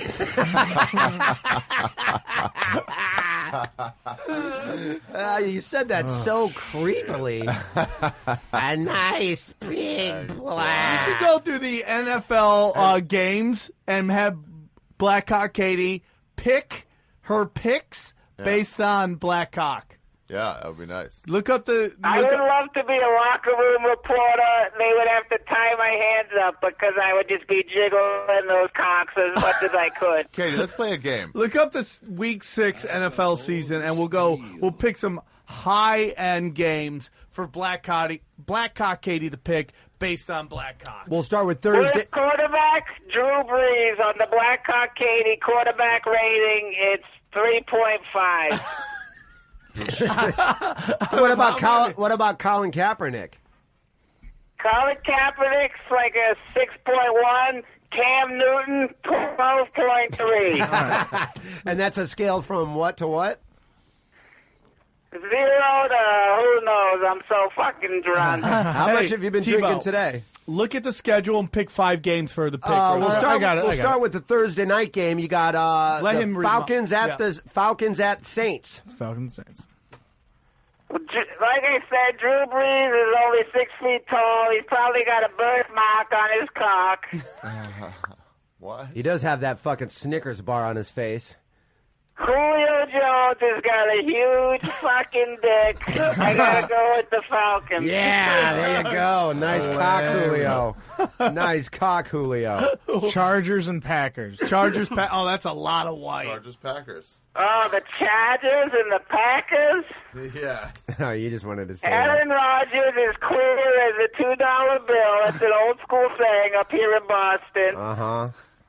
Uh, you said that so creepily. A nice big You black. should go through the N F L uh, games and have Black Cock Katie pick her picks Yeah. based on black cock. Yeah, that would be nice. Look up the. I look would up- love to be a locker room reporter. They would have to tie my hands up because I would just be jiggling those cocks as much as I could. Katie, let's play a game. Look up this week six N F L season, and we'll go. We'll pick some high end games for Black Cock, Black Cock Katie to pick based on black cock. We'll start with Worst Thursday. quarterback, Drew Brees on the Black Cock Katie quarterback rating. It's three point five. What about Colin, what about Colin Kaepernick? Colin Kaepernick's like a six point one. Cam Newton, twelve point three. And that's a scale from what to what? Zero to who knows. I'm so fucking drunk. How Hey, much have you been Tebow, drinking today? Look at the schedule and pick five games for the pick. Uh, bro. we'll All right, start. I got it. We'll I got start it. with the Thursday night game. You got uh, Let the him read Falcons my- at yeah. the Falcons at Saints. Falcons Saints. Like I said, Drew Brees is only six feet tall. He's probably got a birthmark on his cock. What? He does have that fucking Snickers bar on his face. Julio Jones has got a huge fucking dick. I gotta go with the Falcons. Yeah, there you go. Nice cock, Julio. Nice cock, Julio. Chargers and Packers. Chargers. Pa- oh, that's a lot of white. Chargers Packers. Oh, the Chargers and the Packers? Yes. Oh, you just wanted to say Aaron Rodgers is clear as a two dollar bill. That's an old school saying up here in Boston. Uh huh.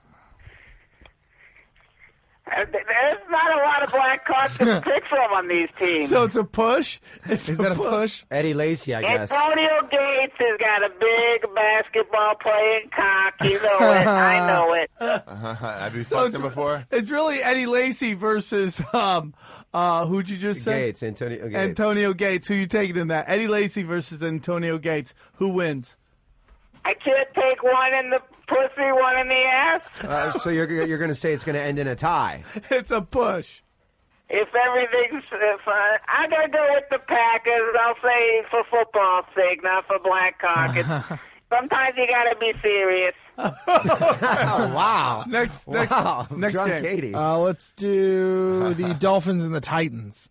Uh, There's not a lot of black cards to pick from on these teams. So it's a push. It's Is that a push? Eddie Lacy, I guess. Antonio Gates has got a big basketball playing cock. You know it. I know it. Have you So fucked it's, him before? it's really Eddie Lacy versus um uh who'd you just say? Gates, Antonio Gates. Antonio Gates. Who you taking in that? Eddie Lacy versus Antonio Gates. Who wins? I can't take one in the pussy, one in the ass. Uh, so you're you're going to say it's going to end in a tie? It's a push. If everything's if, uh, I gotta go with the Packers. I'll say for football's sake, not for black cock. It's, sometimes you gotta be serious. Oh wow! Next, next, Wow. next Drunk game. Katie. Uh, let's do the Dolphins and the Titans.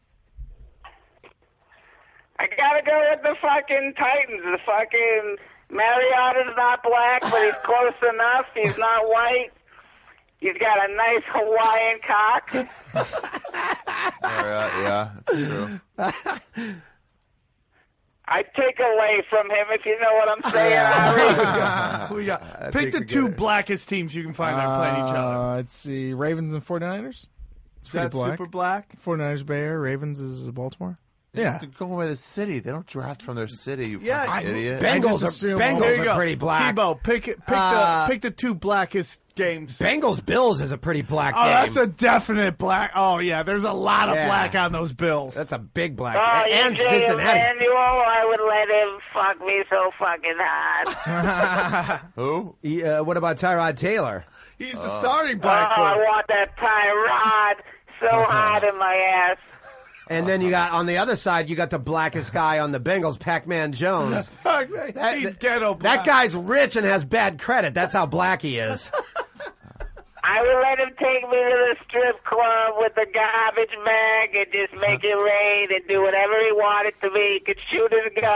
I gotta go with the fucking Titans. The fucking Mariotta's not black, but he's close enough. He's not white. He's got a nice Hawaiian cock. All right, yeah, that's true. I take away from him, if you know what I'm saying, Ari. Who we got? I Pick think the we get two it. blackest teams you can find that are playing each other. Uh, let's see. Ravens and 49ers. It's pretty That's black. super black. 49ers Bay Area. Ravens is Baltimore. Yeah, to go by the city. They don't draft from their city. You Yeah, fucking I- idiot. I Bengals just are assume- There Bengals you are go. pretty black. Tebow, pick it. Pick Uh, the pick the two blackest games. Bengals Bills is a pretty black Oh, game. that's a definite black. Oh yeah, there's a lot of Yeah. black on those Bills. That's a big black Oh, game. And E J Cincinnati. Emmanuel, I would let him fuck me so fucking hard. Who? He, uh, what about Tyrod Taylor? He's the Uh, starting Oh, black I quarterback. want that Tyrod so hard in my ass. And then you got on the other side, you got the blackest guy on the Bengals, Pac-Man Jones. That- He's ghetto black. That guy's rich and has bad credit. That's how black he is. I would let him take me to the strip club with a garbage bag and just make it rain and do whatever he wanted to me. He could shoot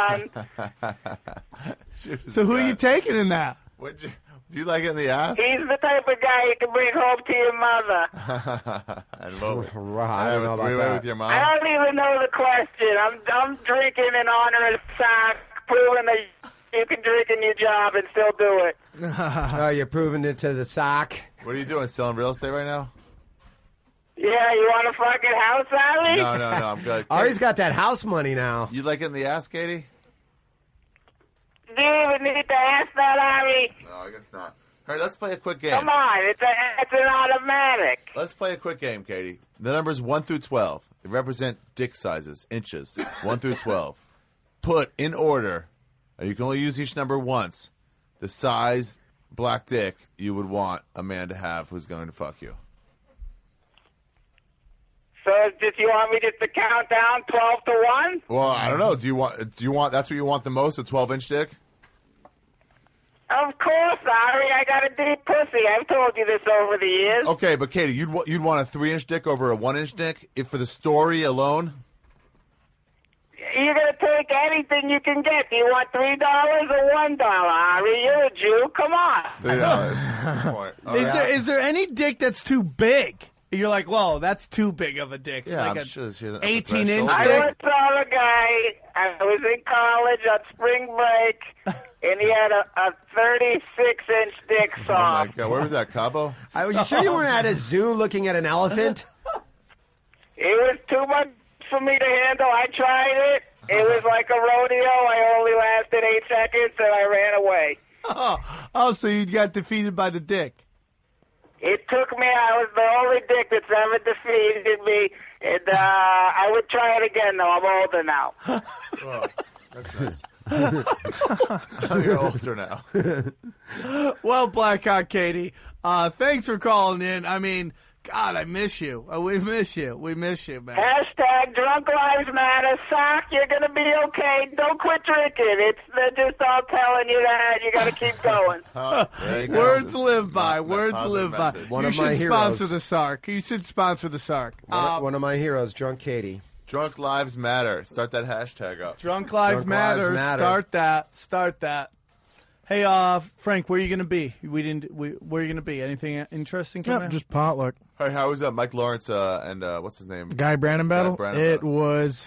his gun. So who are you taking in that? Would you? Do you like it in the ass? He's the type of guy you can bring home to your mother. I love it. Right, I don't have know a about three-way that. with your mom. I don't even know the question. I'm I'm drinking in honor of sock, proving that you can drink in your job and still do it. Oh, you're proving it to the sock. What are you doing? Selling real estate right now? Yeah, you want a fucking house, Ari? No, no, no. I'm good. Ari's got that house money now. You like it in the ass, Katie? Do you even need to ask that, Ari? No, I guess not. All right, let's play a quick game. Come on, it's a, it's an automatic. Let's play a quick game, Katie. The numbers one through twelve. They represent dick sizes, inches, one through twelve. Put in order, and you can only use each number once, the size black dick you would want a man to have who's going to fuck you. So, just you want me just to count down twelve to one? Well, I don't know. Do you want? Do you want? That's what you want the most? A twelve-inch dick? Of course, Ari. I got a deep pussy. I've told you this over the years. Okay, but Katie, you'd wa- you'd want a three-inch dick over a one-inch dick if for the story alone. You're gonna take anything you can get. Do you want three dollars or one dollar, Ari? You're a Jew. Come on. Three dollars. Is there is there any dick that's too big? You're like, whoa, that's too big of a dick. Yeah, like I'm a sure she has an eighteen inch I dick. once saw a guy. I was in college on spring break, and he had a, a thirty-six inch dick Oh my soft. god, where was that, Cabo? Are you sure you weren't at a zoo looking at an elephant? It was too much for me to handle. I tried it. It was like a rodeo. I only lasted eight seconds, and I ran away. Oh, oh, so you got defeated by the dick. It took me. I was the only dick that's ever defeated me, and uh, I would try it again, though. I'm older now. Oh, that's nice. You're older now. Well, Blackhawk Katie, uh, thanks for calling in. I mean, God, I miss you. Uh, we miss you. We miss you, man. Hashtag Drunk Lives Matter. Sock, you're going to be okay. Don't quit drinking. It's They're just all telling you that. You got to keep going. Oh, there you go. Words to live by. Not- not Words to positive live by. message. One you of should my sponsor heroes. the Sark. You should sponsor the Sark. One, Uh, one of my heroes, Drunk Katie. Drunk Lives Matter. Start that hashtag up. Drunk Lives Drunk Matter. Lives Matter. Start that. Start that. Hey, uh, Frank, where are you going to be? We didn't. We, where are you going to be? Anything interesting coming? Yep, out? just potluck. Hey, how was that? Mike Lawrence uh, and uh, what's his name? Guy Brannon battle. Brannon it battle. was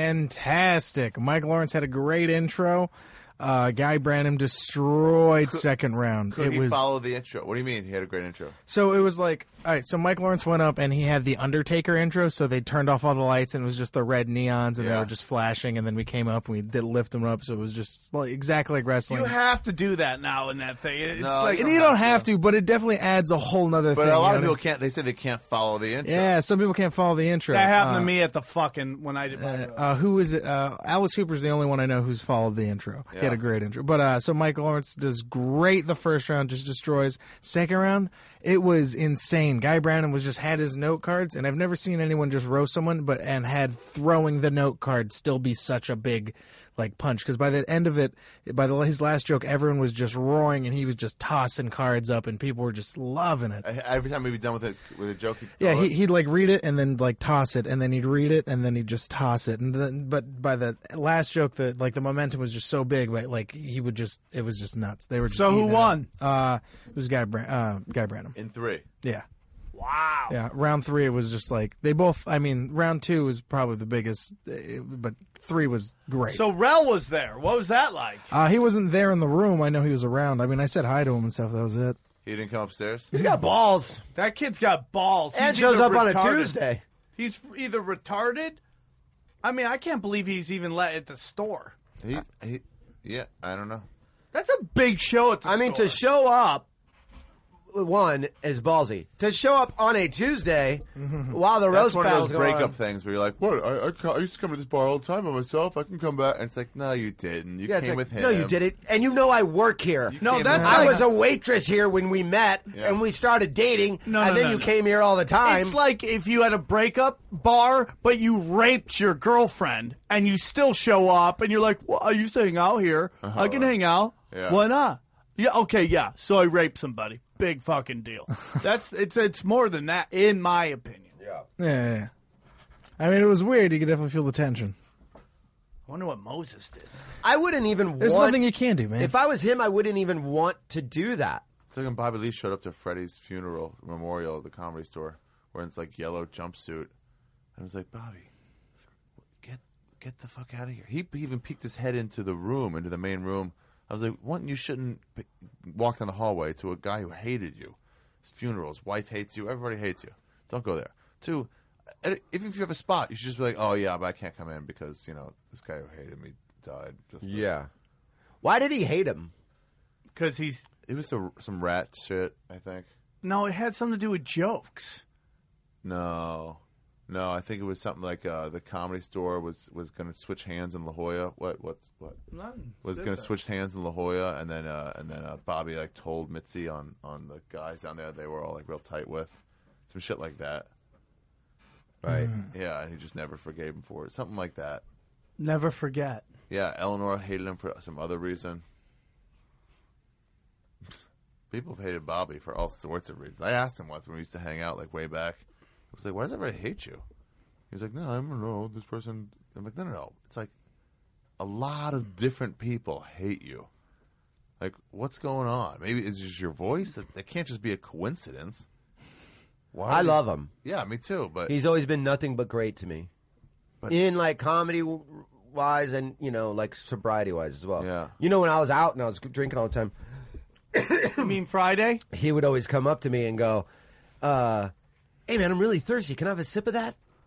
fantastic. Mike Lawrence had a great intro. Uh, Guy Brannon destroyed second round. Could it he was follow the intro? What do you mean? He had a great intro. so it was like all right. So Mike Lawrence went up and he had the Undertaker intro. So they turned off all the lights and it was just the red neons and they Yeah. were just flashing. And then we came up and we did lift them up. So it was just like, exactly like wrestling. You have to do that now in that thing. It's No, like and you don't have to, but it definitely adds a whole nother But thing. a lot you of know? people can't. They say they can't follow the intro. Yeah, some people can't follow the intro. that happened Uh, to me at the fucking when I did my. Uh, uh, who is it? Uh, Alice Hooper's the only one I know who's followed the intro. He had Yeah. a great intro. But uh, so Mike Lawrence does great the first round, just destroys. Second round, it was insane. Guy Brannon was just had his note cards, and I've never seen anyone just roast someone, but and had throwing the note card still be such a big like punch. Because by the end of it, by the his last joke, everyone was just roaring, and he was just tossing cards up, and people were just loving it. I- Every time we'd be done with it with a joke, he'd Yeah, throw he, it. he'd like read it and then like toss it, and then he'd read it and then he'd just toss it, and then but by the last joke, the like the momentum was just so big, but like he would just it was just nuts. They were just So who eating it won? up. Uh, it was Guy Bran- uh, Guy Brannon. in three. Yeah, Wow. yeah. Round three, it was just like they both. I mean, round two was probably the biggest, uh, but three was great. So Rel was there. What was that like? uh, he wasn't there in the room. I know he was around. I mean, I said hi to him and stuff. That was it. He didn't come upstairs. You got balls. That kid's got balls. And He's shows either up on a retarded- Tuesday. He's either retarded. I mean, I can't believe he's even let at the store. He, he, yeah, I don't know. That's a big show at the I mean, store. to show up, one, is ballsy. To show up on a Tuesday while the That's roast one of battle's those going breakup on. things where you're like, "What? I, I, ca- I used to come to this bar all the time by myself. I can come back." And it's like, "No, you didn't. You Yeah, it's came like, with him." no, you did it. And you know I work here. You No, came that's with I him. like- was a waitress here when we met, Yeah. and we started dating, No, and no, then no, you no. came here all the time. It's like if you had a breakup bar, but you raped your girlfriend, and you still show up, and you're like, well, I used to hang out here. I can hang out. Yeah. Why not? Yeah, okay, yeah. So I raped somebody. Big fucking deal. That's it's it's more than that, in my opinion. yeah. Yeah, yeah, yeah. I mean, it was weird. You could definitely feel the tension. I wonder what Moses did. I wouldn't even There's want... nothing you can do, man. If I was him, I wouldn't even want to do that. It's like when Bobby Lee showed up to Freddie's funeral memorial at the Comedy Store, wearing this like yellow jumpsuit, and I was like, "Bobby, get get the fuck out of here." He even peeked his head into the room, into the main room. I was like, "One, you shouldn't p- walk down the hallway to a guy who hated you. His funeral, his wife hates you, everybody hates you. Don't go there." Two, uh, even if you have a spot, you should just be like, "Oh yeah, but I can't come in because you know this guy who hated me died." Just to- Yeah. Why did he hate him? Because he's it was a, some rat shit, I think. no, it had something to do with jokes. No, no, I think it was something like uh, the Comedy Store was, was going to switch hands in La Jolla. What what what Nothing. was going to switch hands in La Jolla, and then uh, and then uh, Bobby like told Mitzi on, on the guys down there they were all like real tight with, some shit like that. Right. Yeah, and he just never forgave him for it. Something like that. Never forget. Yeah, Eleanor hated him for some other reason. People have hated Bobby for all sorts of reasons. I asked him once when we used to hang out, like way back. I was like, "Why does everybody hate you?" He was like, "No, I don't know. This person." I'm like, "No, no, no. It's like a lot of different people hate you. Like, what's going on? Maybe it's just your voice. It, it can't just be a coincidence." Why I do- love him. Yeah, me too. But He's always been nothing but great to me. But- In, like, comedy-wise and, you know, like, sobriety-wise as well. Yeah. You know, when I was out and I was drinking all the time, You mean Friday? he would always come up to me and go, uh, hey, man, I'm really thirsty. Can I have a sip of that?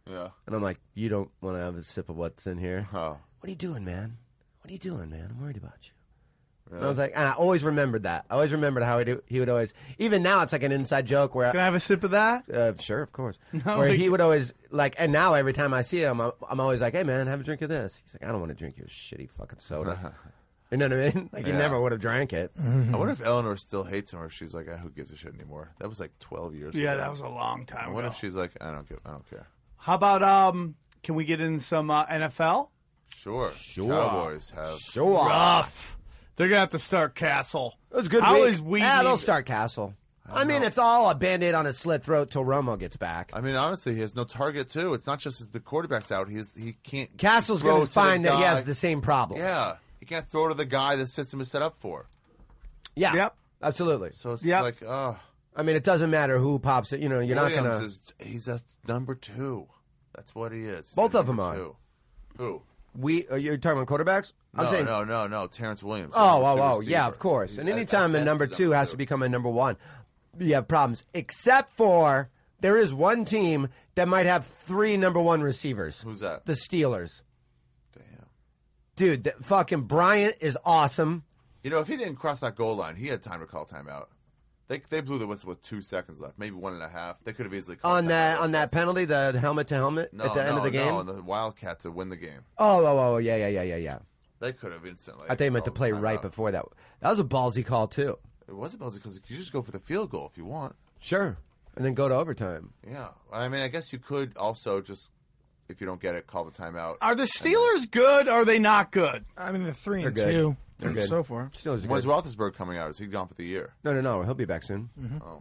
Yeah. And I'm like, you don't want to have a sip of what's in here? Oh. What are you doing, man? What are you doing, man? I'm worried about you. Really? And I was like, and I always remembered that. I always remembered how he, do, he would always, even now it's like an inside joke where. Can I have a sip of that? Uh, sure, of course. No, where like- he would always, like, and now every time I see him, I'm, I'm always like, hey, man, have a drink of this. He's like, I don't want to drink your shitty fucking soda. You know what I mean? Like, he Yeah. never would have drank it. I wonder if Eleanor still hates him or if she's like, ah, who gives a shit anymore? That was like twelve years Yeah, ago. that was a long time I wonder ago. if she's like, I don't give, I don't care. How about, um, can we get in some uh, N F L? Sure. Sure. Cowboys have. Sure. Rough. They're going to have to start Castle. It was a good How week. is we Yeah, they'll leaving? start Castle. I, I mean, know. it's all a Band-Aid on his slit throat till Romo gets back. I mean, honestly, he has no target too. It's not just the quarterback's out. He's he can't. Castle's throw going to to the find that he guy. has the same problem. Yeah, he can't throw to the guy the system is set up for. Yeah. Yep. Absolutely. So it's Yep. like, oh, I mean, it doesn't matter who pops it. You know, you're Williams not going to. is he's a number two. That's what he is. He's Both a of them number are. two. Who? We, uh, you're talking about quarterbacks? No, I'm saying, no, no, no. Terrence Williams. Oh, He's oh, the oh, yeah, receiver. of course. He's and at- anytime at a number best two has to become a number one, you have problems. Except for there is one team that might have three number one receivers. Who's that? The Steelers. Damn. Dude, that fucking Bryant is awesome. You know, if he didn't cross that goal line, he had time to call timeout. They they blew the whistle with two seconds left, maybe one and a half. They could have easily called On timeout that real on that fast. penalty, the helmet to helmet No, at the no, end of the game. no, on the Wildcat to win the game. Oh, oh, oh, yeah, yeah, yeah, yeah, yeah. They could have instantly. I think I meant to called play timeout. right before that. That was a ballsy call too. It was a buzzer because you just go for the field goal if you want. Sure, and then go to overtime. Yeah, I mean, I guess you could also just, if you don't get it, call the timeout. Are the Steelers good or are they not good? I mean, they're three They're and good. two They're good. so far. Steelers are When's good. Roethlisberger coming out? Is he gone for the year? No, no, no. He'll be back soon. Oh,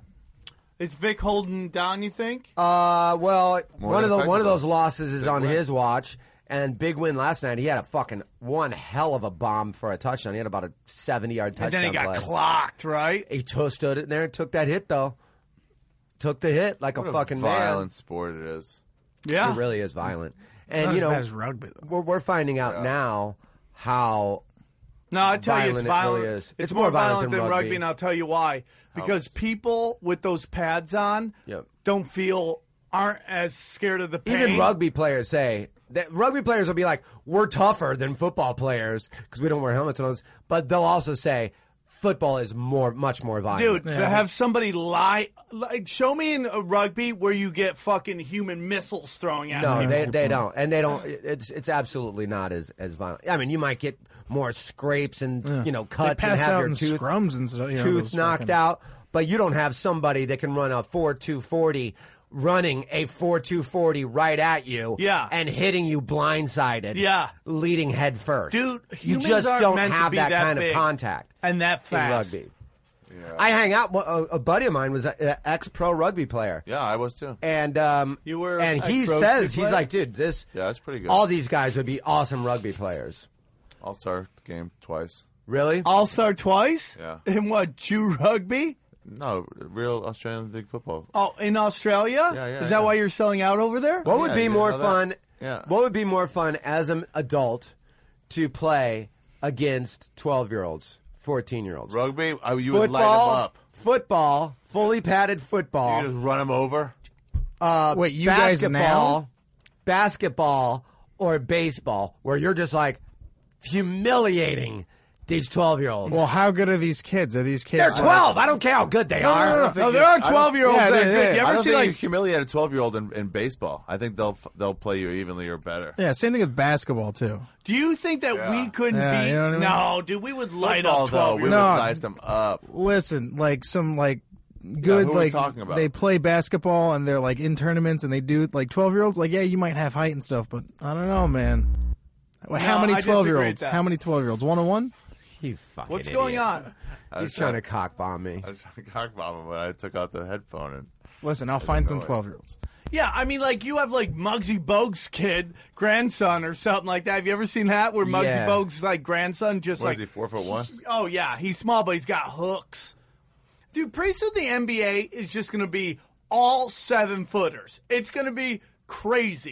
Is Vic holding down, you think? Uh, well, More one of than the one of effective, those though. losses is Big on win. his watch. And big win last night. He had a fucking one hell of a bomb for a touchdown. He had about a seventy-yard touchdown And then he got play. clocked, right? He t- stood it there and took that hit, though. Took the hit like what a a fucking violent sport it is. Yeah. man. It really is violent. It's and not you as know, bad as rugby, though. we're, we're finding out Yeah. now how No, I tell you, it's violent it violent. really is. It's, It's more, more violent violent than than rugby. rugby, and I'll tell you why. Because people with those pads on Yep. don't feel aren't as scared of the pain. even rugby players say that rugby players will be like, we're tougher than football players because we don't wear helmets on us. But they'll also say football is more, much more violent. Dude, to have somebody lie, like, show me in a rugby where you get fucking human missiles throwing at No, you. they they don't, and they don't. It's it's absolutely not as as violent. I mean, you might get more scrapes and you know They cuts and pass have out your in tooth scrums and stuff. You know, tooth those knocked fucking- out, but you don't have somebody that can run a four two forty running a four two forty right at you, Yeah. and hitting you blindsided, Yeah. leading head first. Dude, you humans just aren't don't meant to have be that, that kind big of contact and that in fast. rugby. Yeah. I hang out. A, a buddy of mine was an ex pro rugby player. Yeah, I was too. And um, You were and a he pro says rugby he's player? like, dude, this Yeah, that's pretty good. all these guys would be awesome rugby players. All star game twice. Really? All star twice? Yeah. In what, Jew rugby? No, real Australian league football. Oh, in Australia? Yeah, yeah, Is that yeah. why you're selling out over there? What would Yeah, be you more know that? fun? Yeah. What would be more fun as an adult to play against twelve year olds, fourteen year olds? Rugby, oh, you would light Football, them up. football, fully padded football. You just run them over. Uh, Wait, you guys basketball, now? basketball, or baseball, where you're just like humiliating these twelve year olds. Well, how good are these kids? Are these kids? They're twelve. I don't care how good they No, are. no, no, no, there are twelve year olds Yeah, that are yeah, good. yeah. You I ever don't see think you like humiliate a twelve year old in, in baseball. I think they'll they'll play you evenly or better. Yeah, same thing with basketball too. do you think that Yeah. we couldn't Yeah, beat you know what I mean? No, dude, we would light Football, up though, twelve we year would No. olds. light them up. Listen, like some like good who are we like talking about? they play basketball and they're like in tournaments and they do like twelve year olds. Like, yeah, you might have height and stuff, but I don't know, man. Well, how No, many I disagree twelve year with olds? that. How many twelve year olds? One on one? You fucking What's idiot. going on? I was He's trying to cock bomb me. I was trying to cock bomb him, but I took out the headphone and Listen, I'll find some noise. twelve year olds. Yeah, I mean, like, you have, like, Muggsy Bogues' kid, grandson, or something like that. Have you ever seen that? Where Muggsy Yeah. Bogues' like, grandson just, what like... is he, four foot one? Oh, yeah, he's small, but he's got hooks. Dude, pretty soon the N B A is just going to be all seven-footers. It's going to be crazy.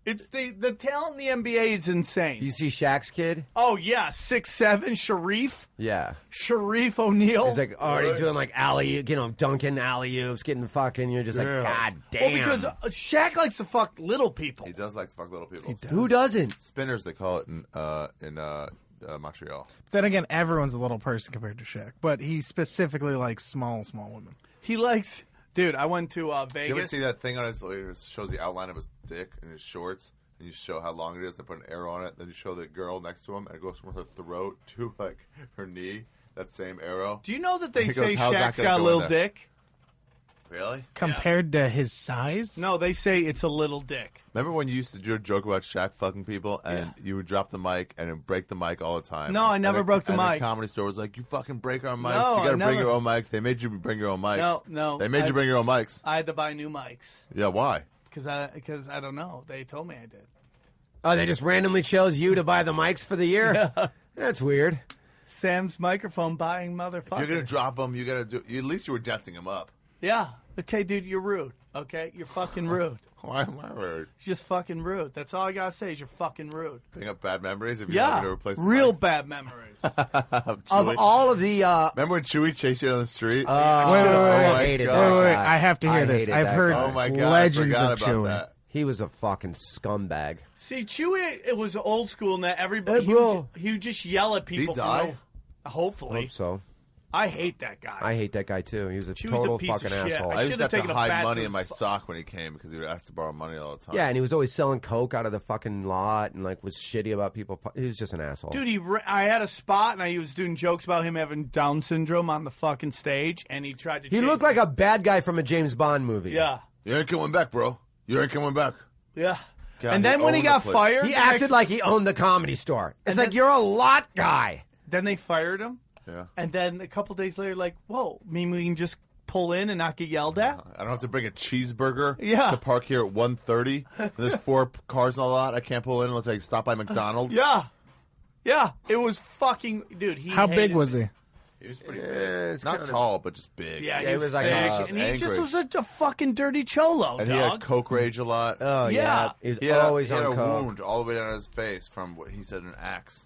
It's the the talent in the N B A is insane. You see Shaq's kid? Oh yeah, six seven, Sharif, Yeah. Sharif O'Neal. He's like already doing like alley, you know, dunking alley oops, getting fucking. You're just like, Yeah. God damn. Well, because uh, Shaq likes to fuck little people. He does like to fuck little people. Who doesn't? Spinners, they call it in uh, in uh, uh, Montreal. Then again, everyone's a little person compared to Shaq, but he specifically likes small, small women. He likes, dude. I went to uh, You ever Vegas. see that thing on his? It shows the outline of his dick and his shorts, and you show how long it is. They put an arrow on it. Then you show the girl next to him, and it goes from her throat to like her knee. That same arrow. Do you know that they He say goes, "How's that Shaq's gonna got a go in little there?" dick? Really? Compared to his size? No, they say it's a little dick. Remember when you used to do a joke about Shaq fucking people, and you would drop the mic and then break the mic all the time? No, I And never broke the and mic. The Comedy Store was like, "You fucking break our mics. No, you I got to bring never- your own mics." They made you bring your own mics. No, no. They made I- you bring your own mics. I had to buy new mics Yeah, why? because I because I don't know. They told me I did. Oh, they just randomly chose you to buy the mics for the year? That's weird. Sam's microphone buying motherfucker. If you're gonna drop them, you gotta do. At least you were denting them up. Yeah. Okay, dude, you're rude. Okay, you're fucking rude. Why am I rude? You're just fucking rude. That's all I gotta say is you're fucking rude. Bring up bad memories. If you Yeah, have to replace the real mics? bad memories. Of Chewy. all of the... Uh, Remember when Chewy chased you down the street? uh, Wait, wait, wait, I wait. hated Wait, that wait, wait. guy. I have to hear I this. hated I've that heard guy. Oh my god! legends I of forgot about Chewy. that. He was a fucking scumbag. See, Chewy, it was old school, and that everybody Hey, he, bro. would, ju- he would just yell at people. Did he for die? no- Hopefully, Hope so. I hate that guy. I hate that guy, too. He was a Chewy's a total piece of fucking shit. asshole. I I used should've to have to taken a bat hide to money in his my fu- sock when he came because he would ask to borrow money all the time. Yeah, and he was always selling coke out of the fucking lot and like was shitty about people. He was just an asshole. Dude, he ra- I had a spot, and I was doing jokes about him having Down syndrome on the fucking stage, and he tried to. he chase looked me. like a bad guy from a James Bond movie. Yeah, You ain't coming back, bro. You ain't coming back. yeah. God, and then he when he owned got the place. fired, He the acted next- like he owned the Comedy Store. It's And like then- you're a lot guy. Then they fired him, Yeah. and then a couple days later, like, whoa, mean we can just pull in and not get yelled at? I don't have to bring a cheeseburger Yeah. to park here at one thirty. There's four p- cars in the lot. I can't pull in unless I stop by McDonald's. Yeah, yeah. It was fucking dude. He How big hated was me. he? He was pretty Yeah, big. it's Not kinda- tall, but just big. Yeah, Yeah, he he was, was like, thick, uh, and he just angry. was such a fucking dirty cholo, And dog. he had coke rage a lot. Oh, yeah. Yeah. He was He had, always he had on a coke. wound all the way down his face from what he said an axe.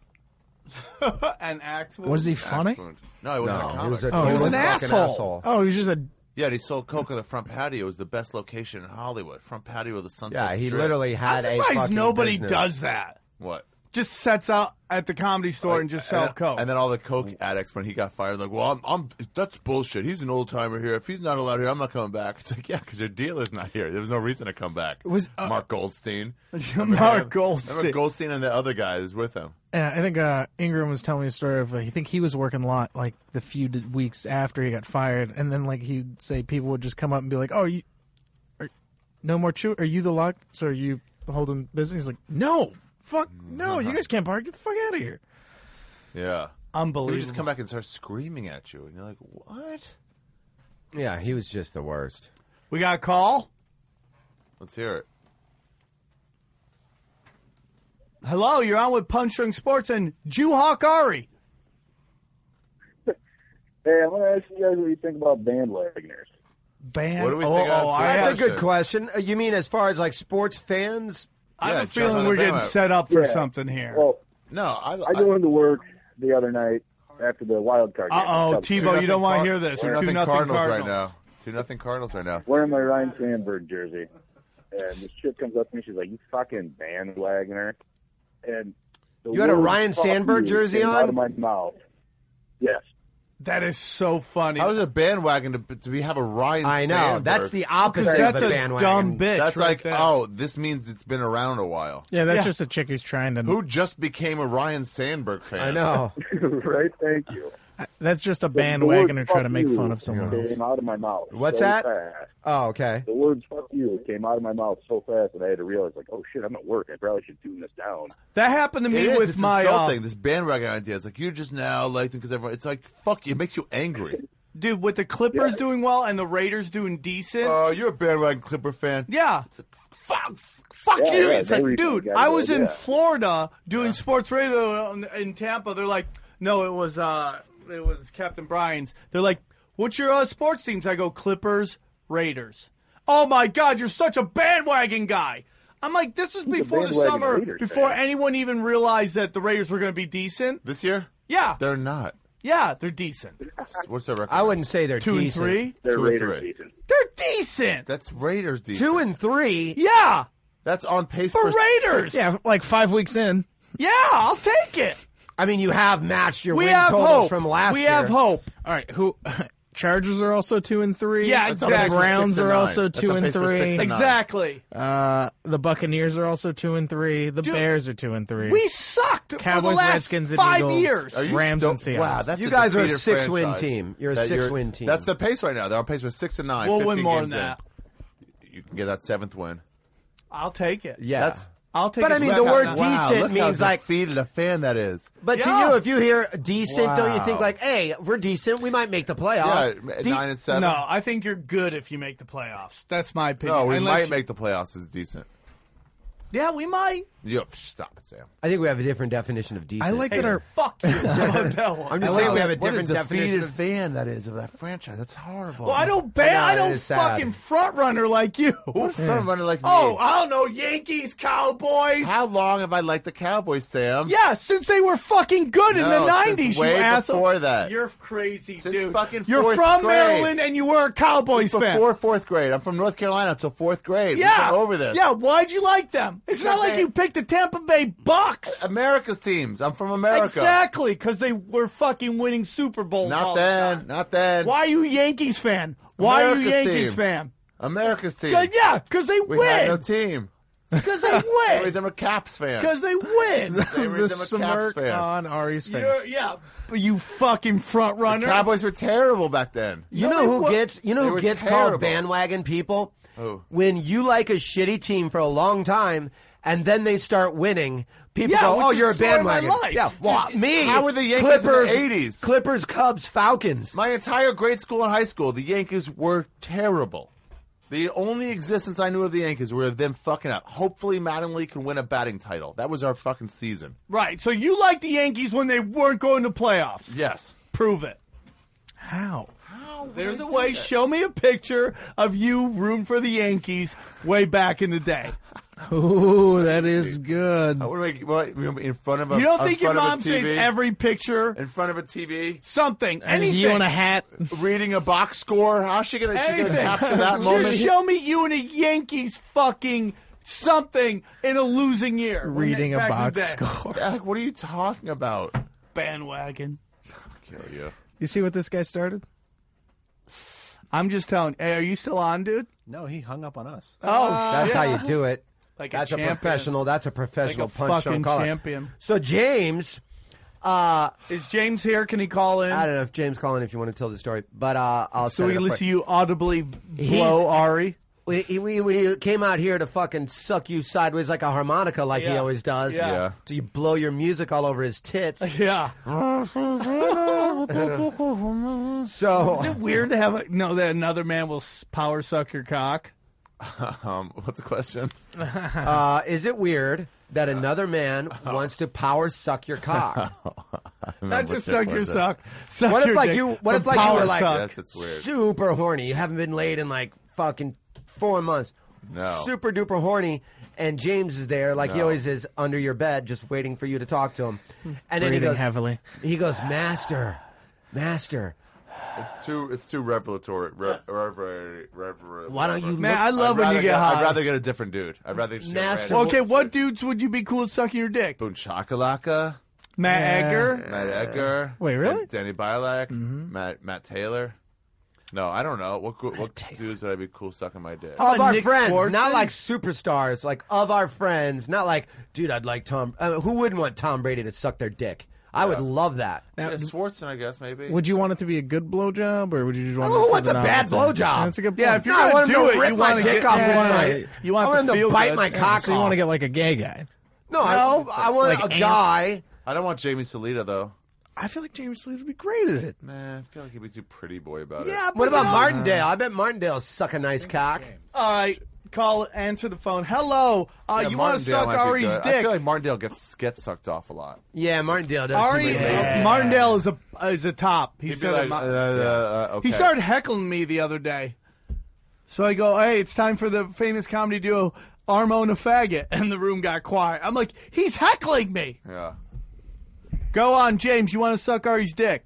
An axe. Was he Axe funny? wound. No, he wasn't a No, comic. he was a, Oh, he was total an fucking asshole. asshole. Oh, he's just a. Yeah, and he sold coke on the front patio. It was the best location in Hollywood. Front patio of the Sunset Yeah, he Strip. literally I'm had a surprised fucking nobody business. does that. What? Just sets out at the Comedy Store and just sell and, coke. And then all the coke addicts, when he got fired, like, well, I'm, I'm that's bullshit. He's an old timer here. If he's not allowed here, I'm not coming back. It's like, yeah, because your dealer's not here. There was no reason to come back. Was, uh, Mark Goldstein. Mark Goldstein. Remember Goldstein and the other guy is with him. Yeah, I think uh, Ingram was telling me a story of uh, I think he was working a lot like the few d- weeks after he got fired, and then like he'd say people would just come up and be like, "Oh, you, are, no more chew? Are you the lock? So are you holding business?" He's like, "No, fuck, no, you guys can't park. Get the fuck out of here." Yeah. He Unbelievable. would just come back and start screaming at you, and you're like, what? Yeah, he was just the worst. We got a call. Let's hear it. Hello, you're on with Punch Drunk Sports and Jewhawk Ari. Hey, I want to ask you guys what you think about bandwagoners. Band. What do we oh, think of oh, I that? have, That's a good question. Uh, You mean as far as like sports fans? I have Yeah, a jump feeling on the we're getting bandwagon. set up for Yeah. something here. Well, No, I, I go into work the other night after the wild card game. Uh-oh, Cubs- Tebow, you don't want to hear this. Two Two nothing nothing Cardinals, Cardinals. right now. Two nothing Cardinals right now. Wearing my Ryan Sandberg jersey, and this chick comes up to me. She's like, "You fucking bandwagoner!" And the You had a word Ryan "fuck Sandberg you" jersey came on? out of my mouth. Yes. That is so funny. How is it a bandwagon to, to be have a Ryan I know. Sandberg? That's the opposite Because that's of a a bandwagon. dumb bitch. That's right like, there. oh, this means it's been around a while. Yeah, that's Yeah. just a chick who's trying to. Who just became a Ryan Sandberg fan? I know. Right? Thank you. That's just a The- the bandwagoner word trying to "fuck make you" fun of someone else. Came out of my mouth. What's so that? Fast. Oh, okay. The words "fuck you" came out of my mouth so fast that I had to realize, like, oh shit, I'm at work. I probably should tune this down. That happened to me It is. with It's my uh, insulting. This bandwagon idea. It's like you just now like them because everyone. It's like fuck you. It makes you angry. dude with the Clippers Yeah. doing well and the Raiders doing decent. Oh, you're a bandwagon Clipper fan. yeah. Fuck, fuck Yeah, you. yeah, It's like, very dude, good. I was in Yeah. Florida doing sports radio in, in Tampa. They're like, no, it was uh, it was Captain Brian's. They're like, what's your uh, sports teams? I go Clippers, Raiders. Oh my God, you're such a bandwagon guy. I'm like, this was He's a before the bandwagon summer, Raiders before fan. anyone even realized that the Raiders were going to be decent. This year? Yeah. They're not. Yeah, they're decent. What's their record? I wouldn't say they're Two and decent. three? They're Two and Raiders three. decent. They're decent. That's Raiders decent. Two and three. Yeah. That's on pace For for, Raiders. six. Yeah, like five weeks in. Yeah, I'll take it. I mean, you have matched your We win have totals hope. from last we year. have hope. All right, who? Chargers are also two and three. Yeah, That's on exactly. pace for Browns six and are nine. also That's two on and pace for six three. and nine. Exactly. Uh, the Buccaneers are also two and three. The Dude, Bears are two and three. We sucked for the Cowboys, last Redskins, and five Eagles. years. Are you Rams still- and Seahawks. Wow, that's You a guys are a defeated six-win franchise. team. You're a That six-win team. That's the pace right now. They're on pace for six and nine. We'll win fifteen more games than in. that. You can get that seventh win. I'll take it. yeah. That's I'll take But it. I mean, back the out word now. wow, decent look means how like- defeated a fan that is. But Yeah. to you, if you hear decent, don't you think Wow. like, hey, we're decent, we might make the playoffs? Yeah, De- nine and seven. No, I think you're good if you make the playoffs. That's my opinion. No, we Unless might you- make the playoffs as decent. Yeah, we might. Yo, stop it, Sam. I think we have a different definition of decent. I like Hey, that our fuck you. How about that one? I'm just I saying like we have a that- what different definition defeated of fan that is of that franchise. That's horrible. Well, I don't ban. I know, I it don't is sad. fucking front runner like you. What front runner like me? Oh, I don't know. Yankees, Cowboys. How long have I liked the Cowboys, Sam? Yeah, since they were fucking good in No, the since nineties, you way asshole. before that. You're crazy, Since dude. fucking You're fourth from grade. Maryland and you were a Cowboys fan. Before fourth grade. I'm from North Carolina until fourth grade. We've Yeah, been over this. Yeah, why'd you like them? It's Because not like they- you picked the Tampa Bay Bucks. America's teams. I'm from America. Exactly, because they were fucking winning Super Bowls. all Not the then. time. Not then. Why are you Yankees fan? Why are you America's Yankees team. fan? America's team. 'Cause- yeah, because they We had no win. team. Because they Anyways, win. I'm a Caps fan. Because they win. the Same reason I'm a smirk Caps fan. on Ari's face. You're, yeah, but you fucking front The runner. Cowboys were terrible back then. You No, know they who wa- gets you know they who were gets terrible. called bandwagon people? Who? When you like a shitty team for a long time and then they start winning, people Yeah, go, which "Oh, is you're a the story of my bandwagon." life. Yeah, well, me. How were the Yankees Clippers, in the eighties? Clippers, Cubs, Falcons. My entire grade school and high school, the Yankees were terrible. The only existence I knew of the Yankees were them fucking up. Hopefully, Mattingly can win a batting title. That was our fucking season. Right, so you like the Yankees when they weren't going to playoffs. Yes. Prove it. How? There's a way. Show me a picture of you rooting for the Yankees way back in the day. Ooh, that is good. What do I, what, in front of a You don't in think your front of a mom T V? saved every picture? In front of a T V? Something. And Anything. you in a hat. Reading a box score? How's she going to Anything. capture that moment? Just show me you in a Yankees fucking something in a losing year. when Reading they- a back in the box day. score. Jack, what are you talking about? Bandwagon. Kill you. You see what this guy started? I'm just telling. Hey, are you still on, dude? No, he hung up on us. Oh, That's shit. how you do it. Like a That's a, champion. professional. That's a professional Like a punch fucking on caller. champion. So James, uh, Is James here? Can he call in? I don't know if James calling if you want to tell the story, but uh, I'll so set we it can up listen for to you audibly blow He's- Ari. We, he, we, when he came out here to fucking suck you sideways like a harmonica, like he Yeah. always does. Yeah. Yeah. So you blow your music all over his tits. Yeah. So Is it weird to have a, know that another man will s- power suck your cock? Um, what's the question? uh, is it weird that another man wants to power suck your cock? Not just suck your suck. Suck What if your like dick, you? What but if like you power were like suck. Yes, it's weird. super horny? You haven't been laid in like fucking four months. No. Super duper horny. And James is there, like he No. always is, under your bed, just waiting for you to talk to him. And then he Breathing goes, heavily. he goes, Master, Master, It's too. It's too revelatory. Re, rever, rever, why don't you Man, look- I love I'd when rather you get high. I'd rather get a different dude. I'd rather just get a Master- random- Okay, what dudes would you be cool with sucking your dick? Boone Chakalaka, Matt Yeah. Edgar? Matt Edgar. Wait, really? and Danny Bilak, Matt Matt Taylor. No, I don't know. What cool, what dudes would I be cool sucking my dick? of our Nick friends, Swartzen? not like superstars, like of our friends, not like, dude, I'd like Tom. Uh, who wouldn't want Tom Brady to suck their dick? I would love that. Now, Yeah, Swartzen, I guess maybe. would you want it to be a good blowjob, or would you just want? Who it for wants the a bad novelty? blowjob? That's a good. Yeah, point. if you're No, I gonna want him do to it, rip you my want to dick get off yeah, with yeah, my- yeah. You want I want him to to feel bite good. my cock so you want to off. get like a gay guy? No, I, No. I want Like a Ant. guy. I don't want Jamie Salita though. I feel like James Lee would be great at it. Man, I feel like he'd be too pretty boy about Yeah, it. but What about you know- Martindale? I bet Martindale suck a nice cock. All right, call, answer the phone. Hello, uh, Yeah, you want to Martindale suck might be Ari's good. I dick? feel like Martindale gets gets sucked off a lot. Yeah, Martindale does. Ari, seem like a uh, lazy- Martindale is a is a top. He He'd be said like, it. uh, uh, uh, okay. He started heckling me the other day. So I go, hey, it's time for the famous comedy duo Armone a faggot, and the room got quiet. I'm like, he's heckling me. Yeah. Go on, James. You want to suck Ari's dick?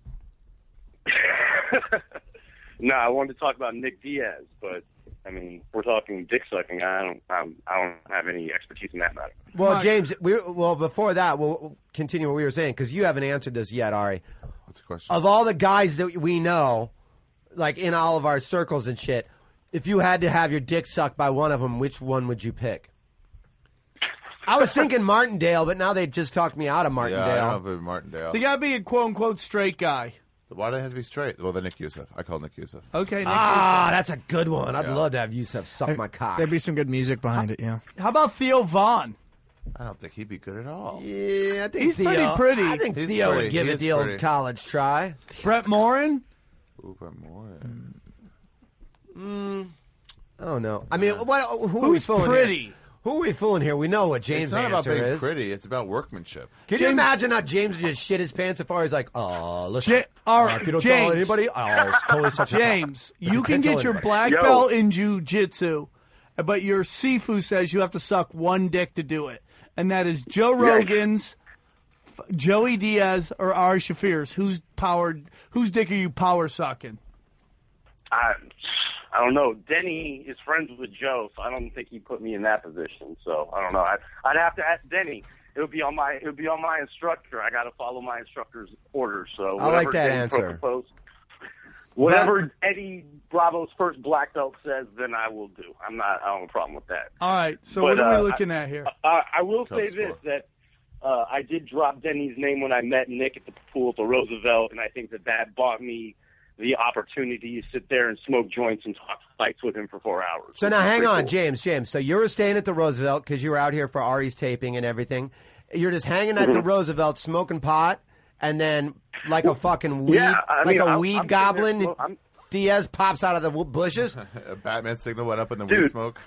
No, I wanted to talk about Nick Diaz, but I mean, we're talking dick sucking. I don't, I'm, I don't have any expertise in that matter. Well, James, we well before that, we'll continue what we were saying because you haven't answered this yet, Ari. What's the question? Of all the guys that we know, like in all of our circles and shit, if you had to have your dick sucked by one of them, which one would you pick? I was thinking Martindale, but now they just talked me out of Martindale. Yeah, I don't know if it'd be Martindale. They gotta be a quote unquote straight guy. Why do they have to be straight? Well, the Nick Youssef. I call Nick Youssef. Okay, Nick Ah, Youssef. that's a good one. I'd Yeah. love to have Youssef suck my cock. There'd be some good music behind it, yeah. How about Theo Vaughn? I don't think he'd be good at all. Yeah, I think He's Theo, pretty pretty. I think He's Theo pretty. would give He it is the old pretty. college try. Brett Morin? Ooh, but more. Mm, I don't know. I mean, what, who are we Who's fooling pretty? here? Who are we fooling here? We know what James' It's not about answer being is. pretty. It's about workmanship. Can you imagine how James just shit his pants so far? He's like, oh, listen, Ja- all right, uh, if you don't James. tell anybody, I'll totally suck your cock." James, But you can can't tell get your anybody. black Yo. belt in jiu-jitsu, but your Sifu says you have to suck one dick to do it. And that is Joe Rogan's, F- Joey Diaz, or Ari Shafir's. Who's powered? Whose dick are you power sucking? I, I don't know. Denny is friends with Joe, so I don't think he put me in that position. So I don't know. I, I'd have to ask Denny. It would be on my. It would be on my instructor. I got to follow my instructor's orders. So I like whatever that Denny answer. proposed- Whatever Eddie Bravo's first black belt says, then I will do. I'm not. I don't have a problem with that. All right. So But, what are uh, we looking at here? Uh, I will say Cubs this, score. that uh, I did drop Denny's name when I met Nick at the pool at the Roosevelt, and I think that that bought me the opportunity to sit there and smoke joints and talk fights with him for four hours. So which now is hang pretty on, cool. James, James. So you were staying at the Roosevelt because you were out here for Ari's taping and everything. You're just hanging at the Mm-hmm. Roosevelt smoking pot, and then like a fucking weed, Yeah, I like mean, a I'm- weed I'm sitting there goblin, smoke- I'm- Diaz pops out of the w- bushes. A Batman signal went up in the Dude. weed smoke.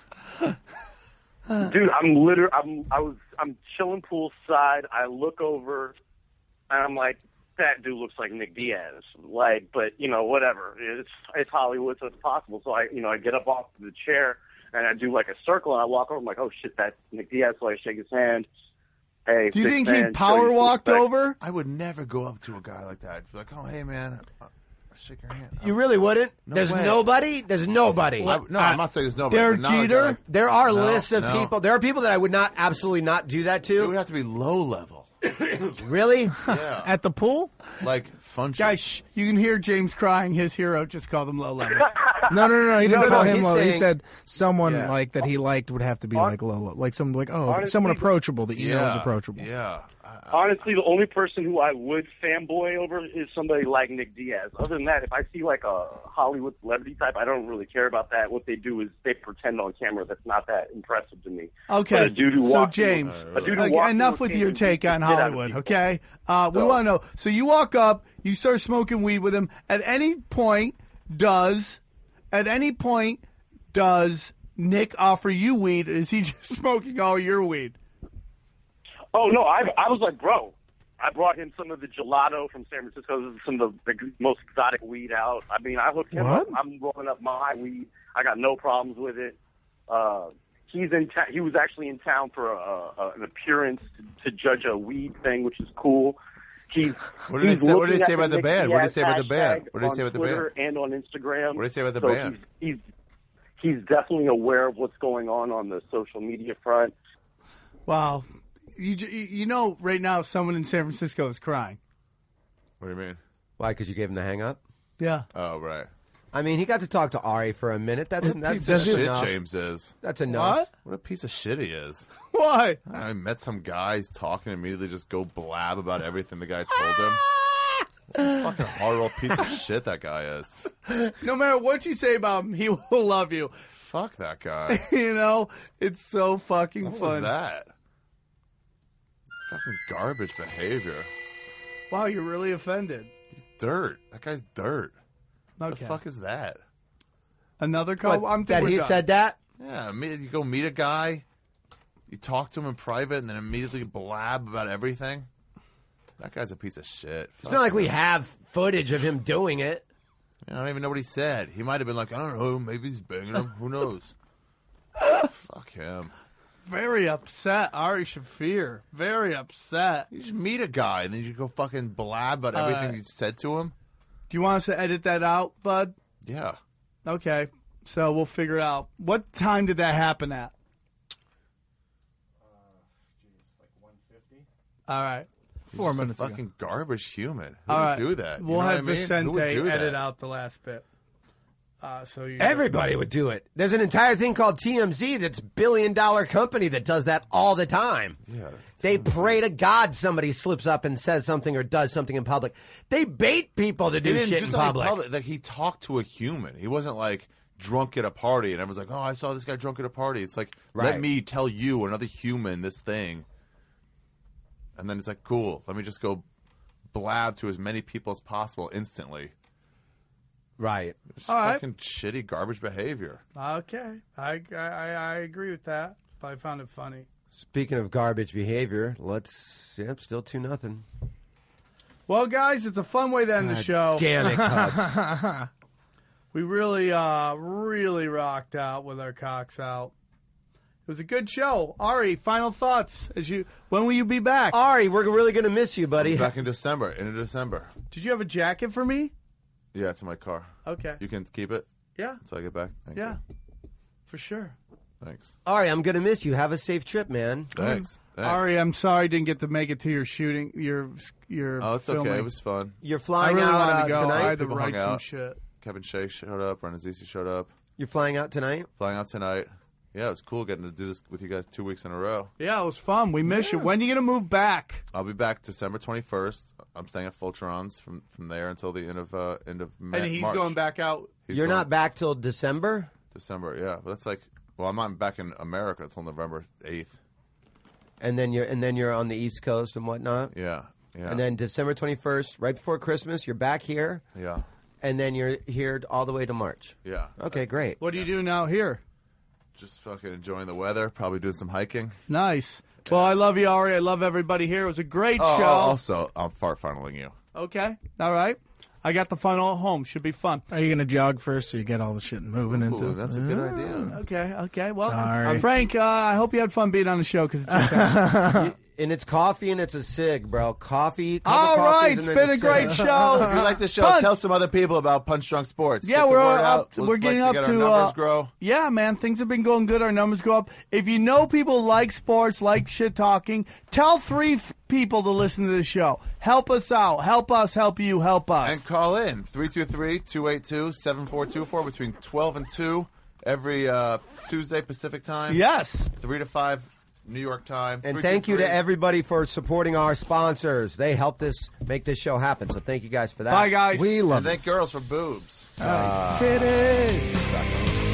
Dude, I'm literally, I'm, I was, I'm chilling poolside. I look over, and I'm like, that dude looks like Nick Diaz. Like, but you know, whatever. It's it's Hollywood, so it's possible. So I, you know, I get up off the chair and I do like a circle, and I walk over. I'm like, oh shit, that's Nick Diaz. So I shake his hand. Hey, Do you big think fan, he show power you walked respect. over? I would never go up to a guy like that. Be like, oh, hey, man. Uh, shake your hand. You really wouldn't? No There's way. nobody? There's nobody. I- no, I'm not saying there's nobody. Derek but not a Jeter? guy- There are No, lists of no. people. There are people that I would not absolutely not do that It would to. have to be low level. Really? Yeah. At the pool? Like, fun shit. Guys, shh, you can hear James crying. His hero just called him low level. No, no, no, no. He didn't No, call no, him he's low. He saying- said someone Yeah. like that he liked would have to be like low, low. Like someone like oh, Honestly, someone approachable that you know is Yeah. approachable. Yeah. Honestly, the only person who I would fanboy over is somebody like Nick Diaz. Other than that, if I see like a Hollywood celebrity type, I don't really care about that. What they do is they pretend on camera. That's not that impressive to me. Okay, But a dude who so walks in- James, a dude who okay, walks in enough with with your King take and on beats the shit out of Hollywood, people. okay? Uh, we So- want to know. So you walk up, you start smoking weed with him. At any point, does at any point does Nick offer you weed? Or is he just smoking all your weed? Oh no, I I was like, bro, I brought him some of the gelato from San Francisco. This is some of the the most exotic weed out. I mean, I hooked him What? up. I'm rolling up my weed. I got no problems with it. Uh, he's in. Ta- he was actually in town for a, a, an appearance to, to judge a weed thing, which is cool. He's. What did he he's say- what did he looking say at about the Nick band? What did he Diaz say about the band? hashtag What did he say on about the Twitter band? and on Instagram. What did he say about the So band? He's, he's he's definitely aware of what's going on on the social media front. Wow, you j- you know right now someone in San Francisco is crying. What do you mean? Why? Because you gave him the hang up? Yeah. Oh, right. I mean, he got to talk to Ari for a minute. That's What a that's piece of shit enough. James is. That's enough. What? What a piece of shit he is. Why? I met some guys talking immediately just go blab about everything the guy told him. What a fucking horrible piece of shit that guy is. No matter what you say about him, he will love you. Fuck that guy. You know, it's so fucking What fun. was that? Fucking garbage behavior. Wow, you're really offended. He's dirt. That guy's dirt. What Okay. the fuck is that? Another call. What, I'm that we're he done. said that? Yeah, me- you go meet a guy, you talk to him in private, and then immediately blab about everything. That guy's a piece of shit. It's not like we have footage of him doing it. I don't even know what he said. He might have been like, I don't know, maybe he's banging him. Who knows? Fuck him. Very upset. Ari Shafir. Very upset. You just meet a guy and then you go fucking blab about All everything right. you said to him. Do you want us to edit that out, bud? Yeah. Okay. So we'll figure it out. What time did that happen at? All right. Four minutes. A fucking garbage human. Who All would right. do that? You We'll know have what I mean? Who would Vicente do edit that? out the last bit. Uh, so you Everybody would do it. There's an entire thing called T M Z that's a billion dollar company that does that all the time. Yeah, they pray to God somebody slips up and says something or does something in public. They bait people to He do didn't shit in just like public. public. Like he talked to a human. He wasn't like drunk at a party and everyone's like, "Oh, I saw this guy drunk at a party." It's like, Right. let me tell you, another human, this thing, and then it's like, cool. Let me just go blab to as many people as possible instantly. Right. Just All right. fucking shitty garbage behavior. Okay. I, I, I agree with that. But I found it funny. Speaking of garbage behavior, let's. Yep, still two nothing. Well, guys, it's a fun way to end the God show. damn it, Cubs. We really, uh, really rocked out with our cocks out. It was a good show. Ari, final thoughts. As you, when will you be back? Ari, we're really going to miss you, buddy. I'm back in December. Into December. Did you have a jacket for me? Yeah, it's in my car. Okay. You can keep it. Yeah. Until I get back. Thank Yeah. For sure. you. Thanks. Ari, I'm going to miss you. Have a safe trip, man. Thanks. Thanks. Ari, I'm sorry I didn't get to make it to your shooting. Your your. Oh, it's filming. okay. It was fun. You're I flying really out wanted uh, to go. tonight? I had to People write hung some out. shit. Kevin Shea showed up. Renazizi showed up. You're flying out tonight? Flying out tonight. Yeah, it was cool getting to do this with you guys two weeks in a row. Yeah, it was fun. We miss you. When are you going to move back? I'll be back December twenty-first. I'm staying at Fultrons from, from there until the end of uh, end of May, And he's March. going back out. He's You're going not back till December? December, yeah. But that's like, well, I'm not back in America until November eighth. And then you're and then you're on the East Coast and whatnot? Yeah, yeah. And then December twenty-first, right before Christmas, you're back here. Yeah. And then you're here all the way to March. Yeah. Okay, great. What do you do now here? Just fucking enjoying the weather. Probably doing some hiking. Nice. Well, I love you, Ari. I love everybody here. It was a great Oh, show. also, I'm fart funneling you. Okay. All right. I got the funnel at home. Should be fun. Are you going to jog first so you get all the shit moving into Ooh, that's a good Ah. idea. Okay. Okay. Well, Sorry. Frank, uh, I hope you had fun being on the show because it's just happened. And it's coffee and it's a cig, bro. Coffee. couple All coffees, right. and It's then been a cig. great show. If you like this show, Punch. tell some other people about Punch Drunk Sports. Yeah, Get the we're word up. out. To, Let's we're like getting to up get to our numbers uh, grow. Yeah, man, things have been going good. Our numbers go up. If you know people like sports, like shit talking, tell three f- people to listen to the show. Help us out. Help us. Help you. Help us. And call in three two three, two eight two, seven four two four between twelve and two every uh, Tuesday Pacific time. Yes. three to five New York time. And three thank two you to three. everybody for supporting our sponsors. They help this make this show happen. So thank you guys for that. Bye, guys. We love And thank girls for boobs. Titties.